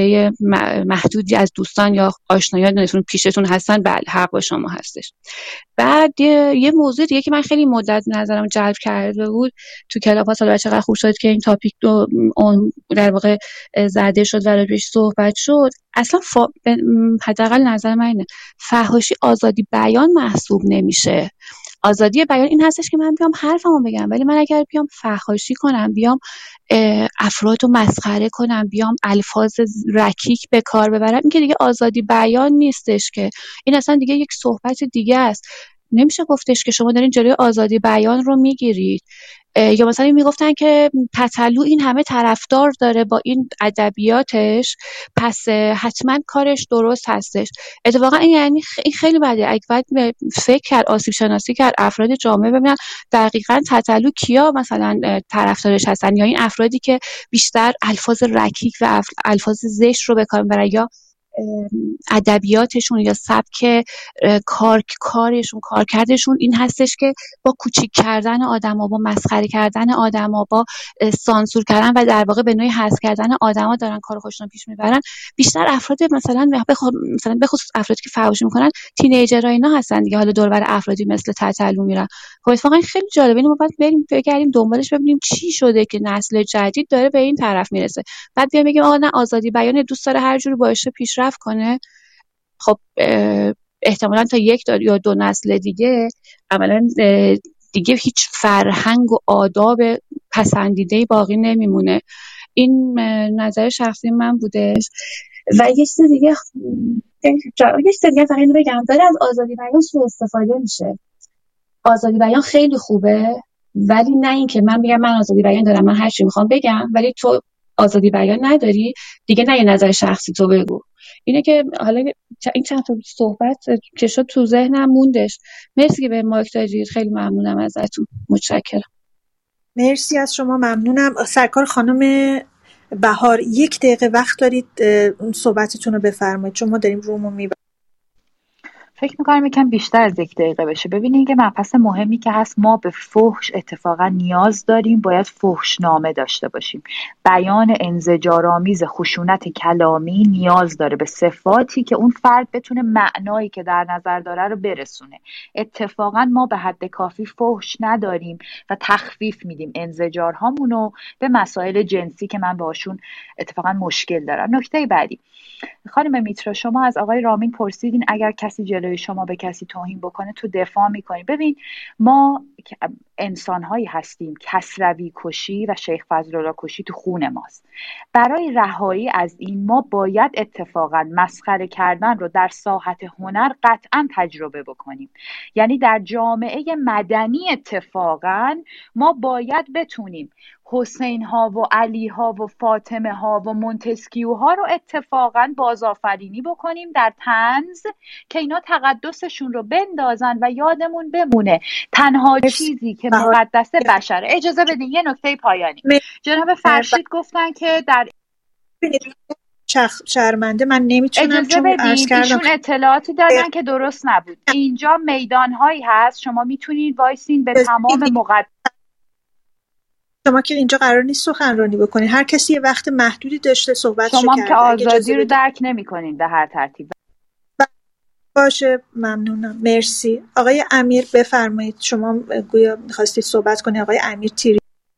محدودی از دوستان یا آشنایانتون پیشتون هستن، بله حق با شما هستش. بعد یه موضوع دیگه که من خیلی مدت نظرم جلب کرده بود تو کلاب‌ها، حالا چقدر خوب شد که این تاپیک رو در واقع زده شد و راجعش صحبت شد. اصلا حداقل نظر من اینه، فحاشی آزادی بیان محسوب نمیشه. آزادی بیان این هستش که من بیام حرفمو بگم، ولی من اگر بیام فحاشی کنم، بیام افرادو مسخره کنم، بیام الفاظ رکیک به کار ببرم، این که دیگه آزادی بیان نیستش، که این اصلا دیگه یک صحبت دیگه است. نمیشه گفتش که شما دارین جلوی آزادی بیان رو میگیرید. یا مثلا میگفتن که تتلو این همه طرفدار داره با این ادبیاتش، پس حتما کارش درست هستش. اتفاقا این یعنی این خیلی بده. اگه باید فکر کرد، آسیب شناسی کرد، افراد جامعه ببینن دقیقاً تتلو کیا مثلا طرفدارش هستن، یا این افرادی که بیشتر الفاظ رکیک و الفاظ زشت رو به کار میبرن، یا ادبیاتشون یا سبک کارشون، کارکردشون این هستش که با کوچیک کردن آدما، با مسخره کردن آدما، با سانسور کردن و در واقع به نوعی حذف کردن آدما دارن کار خودشون پیش میبرن. بیشتر افراد مثلا به خصوص افرادی که فحاشی میکنن تینیجرها اینا هستن دیگه، حالا دور و بر افرادی مثل تتلو میرن. خب اتفاقا خیلی جالبه، اینو ما باید بریم بگردیم دنبالش ببینیم چی شده که نسل جدید داره به این طرف میرسه. بعد بیام بگیم آقا نه، آزادی بیان دوست داره هر جوری باشه پیشرفت کنه. خب احتمالاً تا 1 یا 2 نسل دیگه عملاً دیگه هیچ فرهنگ و آداب پسندیده‌ای باقی نمیمونه. این نظر شخصی من بودش. و یه چیز دیگه فقط اینو بگم، داره از آزادی بیان سوء استفاده میشه. آزادی بیان خیلی خوبه، ولی نه این که من بگم من آزادی بیان دارم، من هر چی میخوام بگم، ولی تو آزادی بیان نداری دیگه، نه یه نظر شخصی تو بگو. اینه که حالا این چند تا صحبت که شد تو ذهنم موندش. مرسی که به مایک دادید، خیلی ممنونم ازتون، متشکرم. مرسی از شما، ممنونم. سرکار خانم بهار 1 دقیقه وقت دارید صحبتتون رو بفرمایید، چون ما داریم رومو میبریم. فکر میکنم یکم بیشتر از 1 دقیقه بشه. ببینید که مبحث مهمی که هست، ما به فحش اتفاقا نیاز داریم، باید فحشنامه داشته باشیم. بیان انزجارآمیز خشونت کلامی نیاز داره به صفاتی که اون فرد بتونه معنایی که در نظر داره رو برسونه. اتفاقا ما به حد کافی فحش نداریم و تخفیف میدیم انزجارهامونو به مسائل جنسی که من باشون اتفاقا مشکل دارم. نکته بعدی، خانم میترا، شما از آقای رامین پرسیدین اگر کسی جلوی شما به کسی توهین بکنه تو دفاع میکنین. ببین، ما انسانهایی هستیم، کسروی کشی و شیخ فضلالله کشی تو خون ماست. برای رهایی از این ما باید اتفاقا مسخره کردن رو در ساحت هنر قطعا تجربه بکنیم. یعنی در جامعه مدنی اتفاقا ما باید بتونیم حسین ها و علی ها و فاطمه ها و مونتسکیو ها رو اتفاقا بازآفرینی بکنیم در طنز که اینا تقدسشون رو بندازن و یادمون بمونه تنها چیزی که مقدس بشره. اجازه بدین یه نکته پایانی. جناب فرشید گفتن که در شرمنده من نمیتونم، اجازه چون عرض بدین کردم ایشون اطلاعاتی دادن که درست نبود. اینجا میدانهایی هست شما میتونید وایسین به تمام شما که اینجا قرار نیست سخنرانی بکنید، هر کسی یه وقت محدودی داشته صحبتشو شما هم که کرده. اگه اجازه آزادی رو بدید درک نمی‌کنین به هر ترتیب. باشه، ممنونم، مرسی. آقای امیر بفرمایید، شما گویا می‌خواستید صحبت کنید. آقای امیر تیری.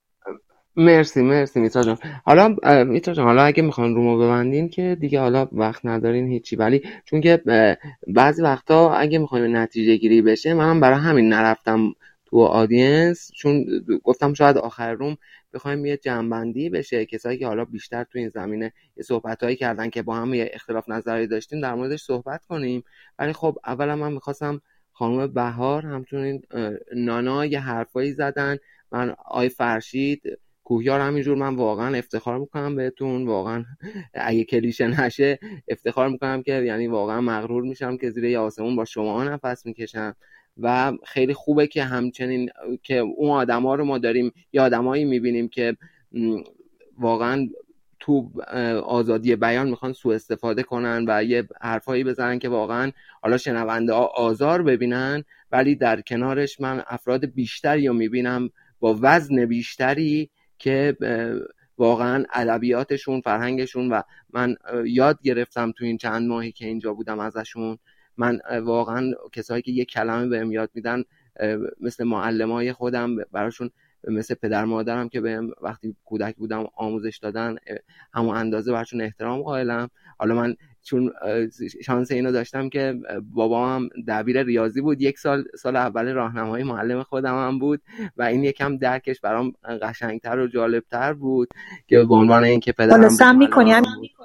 مرسی میترا جان. حالا میترا جان، حالا اگه میخوان رومو ببندین که دیگه حالا وقت ندارین هیچی، ولی چون که بعضی وقتا اگه میخوایم نتیجه گیری بشه، منم برای همین نرفتم تو آدینس، چون گفتم شاید آخر روم بخوایم یه جمع‌بندی بشه، کسایی که حالا بیشتر تو این زمینه یه صحبتایی کردن که با هم یه اختلاف نظری داشتیم در موردش صحبت کنیم. ولی خب اولا من میخواستم خانم بهار همچنین نانا یه حرفایی زدن، من آی فرشید کوهیار همینجور، من واقعا افتخار میکنم بهتون، واقعا اگه کلیشه نشه افتخار میکنم که یعنی واقعا مغرور میشم که زیر یه آسمون با شما نفس میکشم. و خیلی خوبه که همچنین که اون آدما رو ما داریم یه آدمایی میبینیم که واقعا تو آزادی بیان میخوان سوء استفاده کنن و یه حرفایی بزنن که واقعا حالا شنونده ها آزار ببینن، ولی در کنارش من افراد بیشتری رو میبینم با وزن بیشتری که واقعا ادبیاتشون، فرهنگشون، و من یاد گرفتم تو این چند ماهی که اینجا بودم ازشون. من واقعا کسایی که یک کلمه بهم یاد میدن مثل معلمای خودم براشون، مثل پدر مادرم که بهم وقتی کودک بودم آموزش دادن، همون اندازه براشون احترام قائلم. حالا من چون شانس اینو داشتم که بابام دبیر ریاضی بود، یک سال اول راهنمایی معلم خودم هم بود و این یکم درکش برام قشنگتر و جالبتر بود که به عنوان اینکه پدرم سم می‌کنی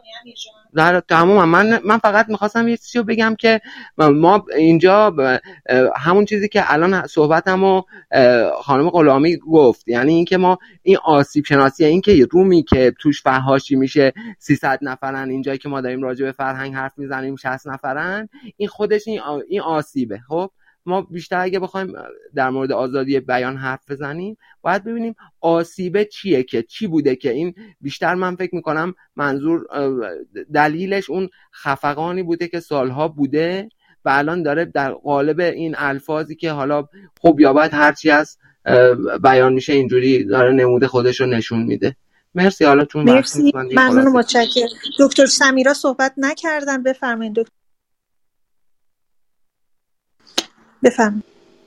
در تمام من فقط میخواستم یه چیزی رو بگم که ما اینجا همون چیزی که الان صحبتمو خانم غلامی گفت، یعنی اینکه ما این آسیب شناسی، این که رومی که توش فحاشی میشه 300 نفرن، اینجایی که ما داریم راجع به فرهنگ حرف میزنیم 60 نفرن، این خودش این آسیبه. خب ما بیشتر اگه بخوایم در مورد آزادی بیان حرف بزنیم باید ببینیم آسیبه چیه، که چی بوده که این بیشتر، من فکر میکنم منظور دلیلش اون خفقانی بوده که سالها بوده و الان داره در قالب این الفاظی که حالا خب یا باید هرچی از بیان میشه اینجوری داره نموده خودش رو نشون میده. مرسی. حالا چون وقت نیست من دیگه ممنون، خلاصه متشکرم. دکتر سمیرا صحبت نکردن، بفرمایید دکتر. بفرمایید.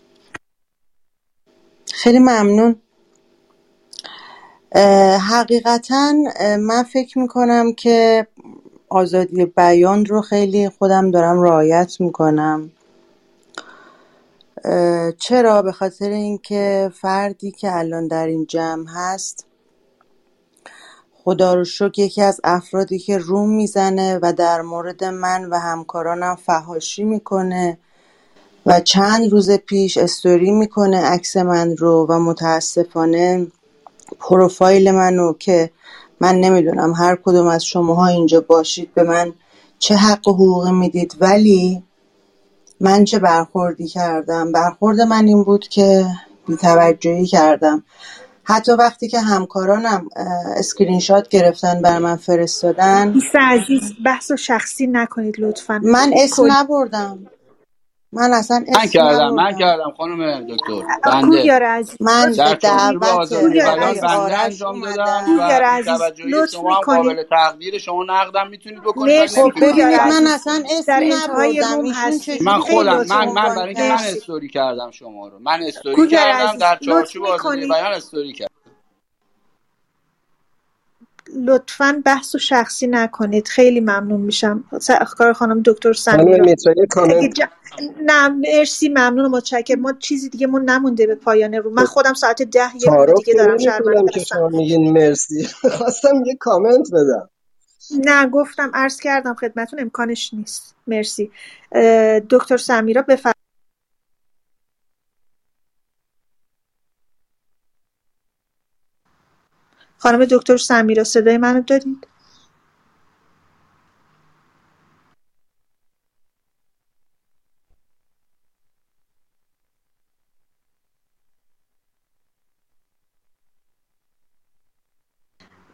خیلی ممنون. حقیقتا من فکر میکنم که آزادی بیان رو خیلی خودم دارم رعایت میکنم. چرا؟ به خاطر اینکه فردی که الان در این جمع هست خدا رو شکر یکی از افرادی که روم میزنه و در مورد من و همکارانم فحاشی میکنه و چند روز پیش استوری میکنه عکس من رو و متاسفانه پروفایل منو، که من نمیدونم هر کدوم از شماها اینجا باشید به من چه حق و حقوقی میدید، ولی من چه برخوردی کردم. برخورد من این بود که بی‌توجهی کردم. حتی وقتی که همکارانم اسکرین شات گرفتن بر من فرستادن. دوست عزیز بحث شخصی نکنید لطفاً. من اسم نبردم، من اصلا اسم من نبردم. کردم خانم دکتر، بنده کوهیار عزیز من در به چارچوب دعوت آزادی بیان عزیز، بنده آرش انجام دادم اومدم. و کوهیار عزیز بی‌توجهی لطف شما هم میکنید. قابل تقدیر، شما نقدم میتونید بکنید ولی مرسی خب نمیتونید منو کوهیار ببینید من ببرید. عزیز، اصلا اسم در انتهای نبردم، روم ایشون هستید، من چجوری خیلی خودم خودشو لطف من عنوان برای میکنید. اینکه من کرد. مرسی استوری کردم شما رو، من استوری کوهیار کردم عزیز در لطف چارچوب آزادی میکنید بیان استوری کردم. لطفاً بحث و شخصی نکنید، خیلی ممنون میشم. کار خانم دکتر خانم سمیرا. میترا یه کامنت. نه مرسی، ممنون و متشکرم. ما چیزی دیگه من نمونده به پایان رو. من خودم ساعت 10 یه روم تعارف دیگه که دارم نمی کنم شرمنده که هستم. شما میگین مرسی. خواستم یه کامنت بدم. نه گفتم، عرض کردم خدمتون امکانش نیست. مرسی. دکتر سمیرا بفرمایید. خانم دکتر سمیرا صدای منو دارید؟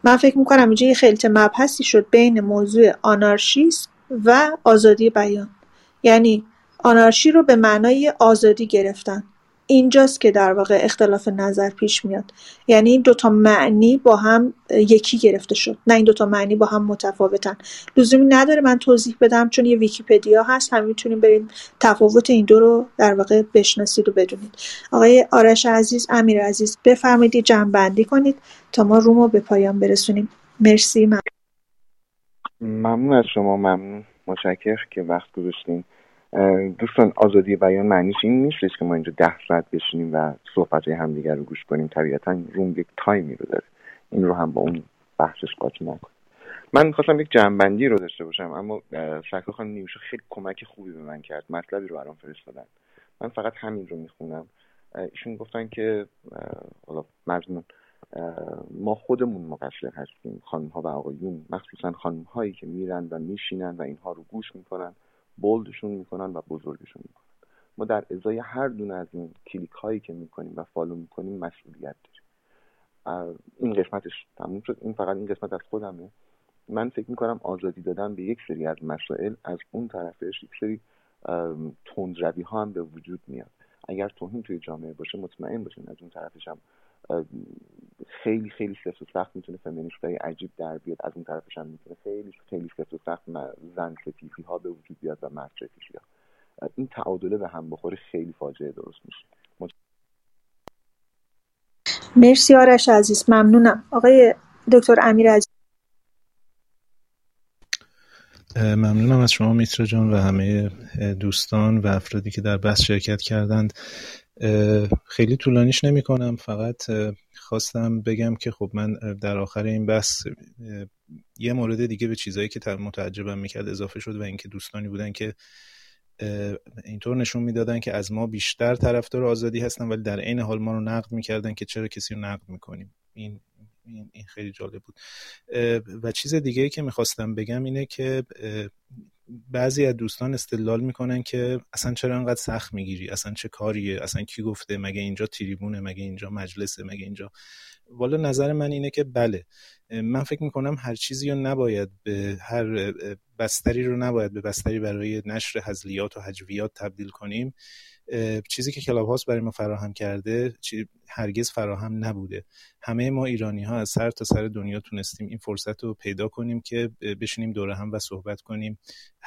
من فکر میکنم اینجا یه خلط مبحثی شد بین موضوع آنارشیسم و آزادی بیان. یعنی آنارشی رو به معنای آزادی گرفتن. اینجاست که در واقع اختلاف نظر پیش میاد. یعنی این دوتا معنی با هم یکی گرفته شد، نه این دوتا معنی با هم متفاوتن. لزومی نداره من توضیح بدم، چون یه ویکی‌پدیا هست، همین میتونیم بریم تفاوت این دو رو در واقع بشناسید و بدونید. آقای آرش عزیز، امیر عزیز، بفرمایید جمع‌بندی کنید تا ما رومو به پایان برسونیم. مرسی. ممنون از شما، ممنون، متشکرم که وقت گذاشتین. دوستان، آزادی بیان معنیش این نیستش که ما اینجا 10 ساعت بشینیم و صحبت‌های همدیگر رو گوش کنیم. طبیعتاً روم یک تایمی رو داره، این رو هم با اون بحثش قاطی نکنیم. من می‌خواستم یک جمع‌بندی رو داشته باشم، اما شکر خانم نیوشا خیلی کمک خوبی به من کرد، مطلبی رو برام فرستادن. من فقط همین رو میخونم. ایشون گفتن که حالا مضمون ما خودمون مقصر هستیم، خانم‌ها و آقایون، مخصوصا خانم‌هایی که میرن و میشینن و اینها رو گوش میکنن، بولدشون میکنن و بزرگشون میکنن. ما در ازای هر دونه از این کلیک هایی که میکنیم و فالو میکنیم مسئولیت داریم. این قسمتش تموم شد. این فقط این قسمت از خودمه. من فکر میکنم آزادی دادن به یک سری از مسائل، از اون طرفش یک سری تندروی ها هم به وجود میاد. اگر توهین توی جامعه باشه، مطمئن باشین از اون طرفش هم خیلی خیلی سفت و سخت میتونه فمینیستای عجیب در بیاد، از اون طرفش هم میتونه خیلی خیلی سفت و سخت زن ستیزی ها به وجود بیاد و مرد ستیزی ها. این تعادله به هم بخوره خیلی فاجعه درست میشه. مرسی آرش عزیز، ممنونم. آقای دکتر امیر عزیز. ممنونم از شما میترا جان و همه دوستان و افرادی که در بحث شرکت کردند. خیلی طولانیش نمی کنم، فقط خواستم بگم که خب من در آخر این بحث یه مورد دیگه به چیزایی که متعجبم میکرد اضافه شد و اینکه دوستانی بودن که اینطور نشون میدادن که از ما بیشتر طرفدار آزادی هستن، ولی در عین حال ما رو نقد میکردن که چرا کسی رو نقد میکنیم. این خیلی جالب بود. و چیز دیگه‌ای که میخواستم بگم اینه که بعضی از دوستان استدلال میکنن که اصلا چرا انقدر سخت میگیری، اصلا چه کاریه، اصلا کی گفته، مگه اینجا تریبونه، مگه اینجا مجلسه، مگه اینجا. والا نظر من اینه که بله، من فکر میکنم هر چیزی رو نباید به هر بستری رو نباید به بستری برای نشر هزلیات و هجویات تبدیل کنیم. چیزی که کلاب هاوس برای ما فراهم کرده هرگز فراهم نبوده. همه ما ایرانی ها از سر تا سر دنیا تونستیم این فرصت رو پیدا کنیم که بشینیم دور هم و صحبت کنیم.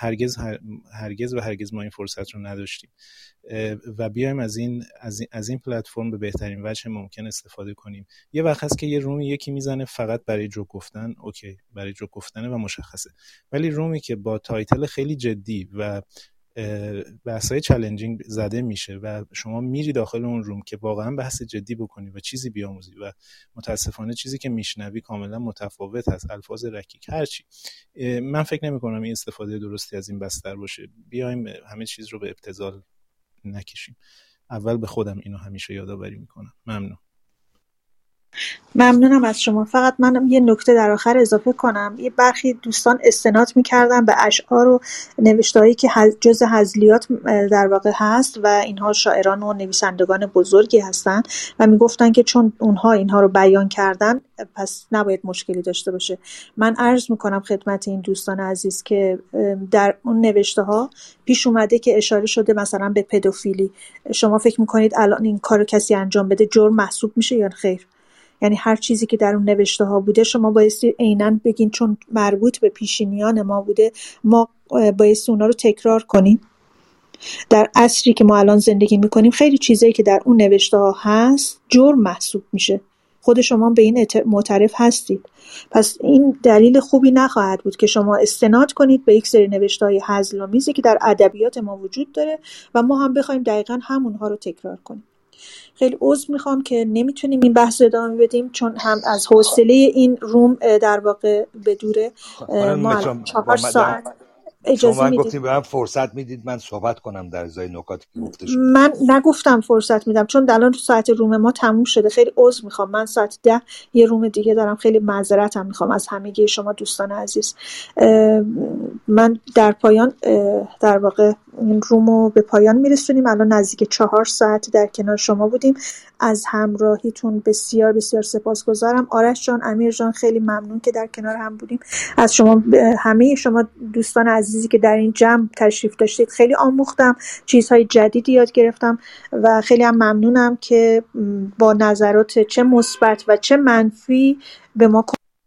هرگز ما این فرصت رو نداشتیم و بیایم از این پلتفرم به بهترین وجه ممکن استفاده کنیم. یه وقت هست که یه رومی یکی میزنه فقط برای جوک گفتن، اوکی، برای جوک گفتنه و مشخصه، ولی رومی که با تایتل خیلی جدی و بحثای چالنجینگ زده میشه و شما میری داخل اون روم که واقعا بحث جدی بکنی و چیزی بیاموزی و متاسفانه چیزی که میشنوی کاملا متفاوت هست، الفاظ رکیک، هرچی، من فکر نمی کنم این استفاده درستی از این بستر باشه. بیایم همه چیز رو به ابتذال نکشیم. اول به خودم اینو همیشه یادآوری میکنم. ممنونم از شما. فقط من یه نکته در آخر اضافه کنم. یه برخی دوستان استناد می‌کردن به اشعار و نوشته‌هایی که جزء هزلیات در واقع هست و اینها شاعران و نویسندگان بزرگی هستن و میگفتن که چون اونها اینها رو بیان کردن پس نباید مشکلی داشته باشه. من عرض میکنم خدمت این دوستان عزیز که در اون نوشته‌ها پیش اومده که اشاره شده مثلا به پدوفیلی. شما فکر میکنید الان این کارو کسی انجام بده جرم محسوب میشه یا خیر؟ یعنی هر چیزی که در اون نوشته ها بوده شما بایستی عیناً بگین چون مربوط به پیشینیان ما بوده ما بایستی اونا رو تکرار کنیم. در عصری که ما الان زندگی میکنیم خیلی چیزایی که در اون نوشته ها هست جرم محسوب میشه. خود شما به این معترف هستید. پس این دلیل خوبی نخواهد بود که شما استناد کنید به یک سری نوشته‌های هزل‌آمیزی که در ادبیات ما وجود داره و ما هم بخوایم دقیقاً همونها رو تکرار کنیم. خیلی عذر میخوام که نمیتونیم این بحث ادامه بدیم چون هم از حوصله این روم در واقع به دوره. ما 4 ساعت اجازه میدید. شما گفتیم به من فرصت میدید من صحبت کنم در ازای نکاتی که گفته شد. من نگفتم فرصت میدم چون الان ساعت روم ما تموم شده. خیلی عذر میخوام. من ساعت 10 یه روم دیگه دارم. خیلی معذرتم میخوام از همگی شما دوستان عزیز. من در پایان در واقع این رومو به پایان میرسونیم. الان نزدیک 4 ساعت در کنار شما بودیم. از همراهیتون بسیار بسیار سپاسگزارم. آرش جان، امیر جان، خیلی ممنون که در کنار هم بودیم. از شما همه شما دوستان عزیزی که در این جمع تشریف داشتید خیلی آموختم، چیزهای جدیدی یاد گرفتم و خیلی هم ممنونم که با نظرات چه مثبت و چه منفی به ما.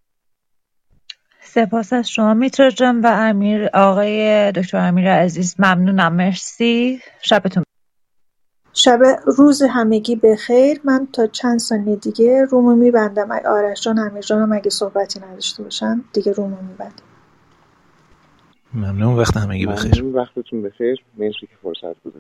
سپاس از شما میترا جان و امیر، آقای دکتر امیر عزیز، ممنونم. مرسی. شبتون روز همگی بخیر. من تا چند ثانیه دیگه رومو میبندم. آرش جان، امیر جان هم اگه صحبتی نداشته باشن دیگه رومو میبندم. ممنون. وقت همگی بخیر. ممنون. وقتتون بخیر. مرسی که فرصت گذاشتید.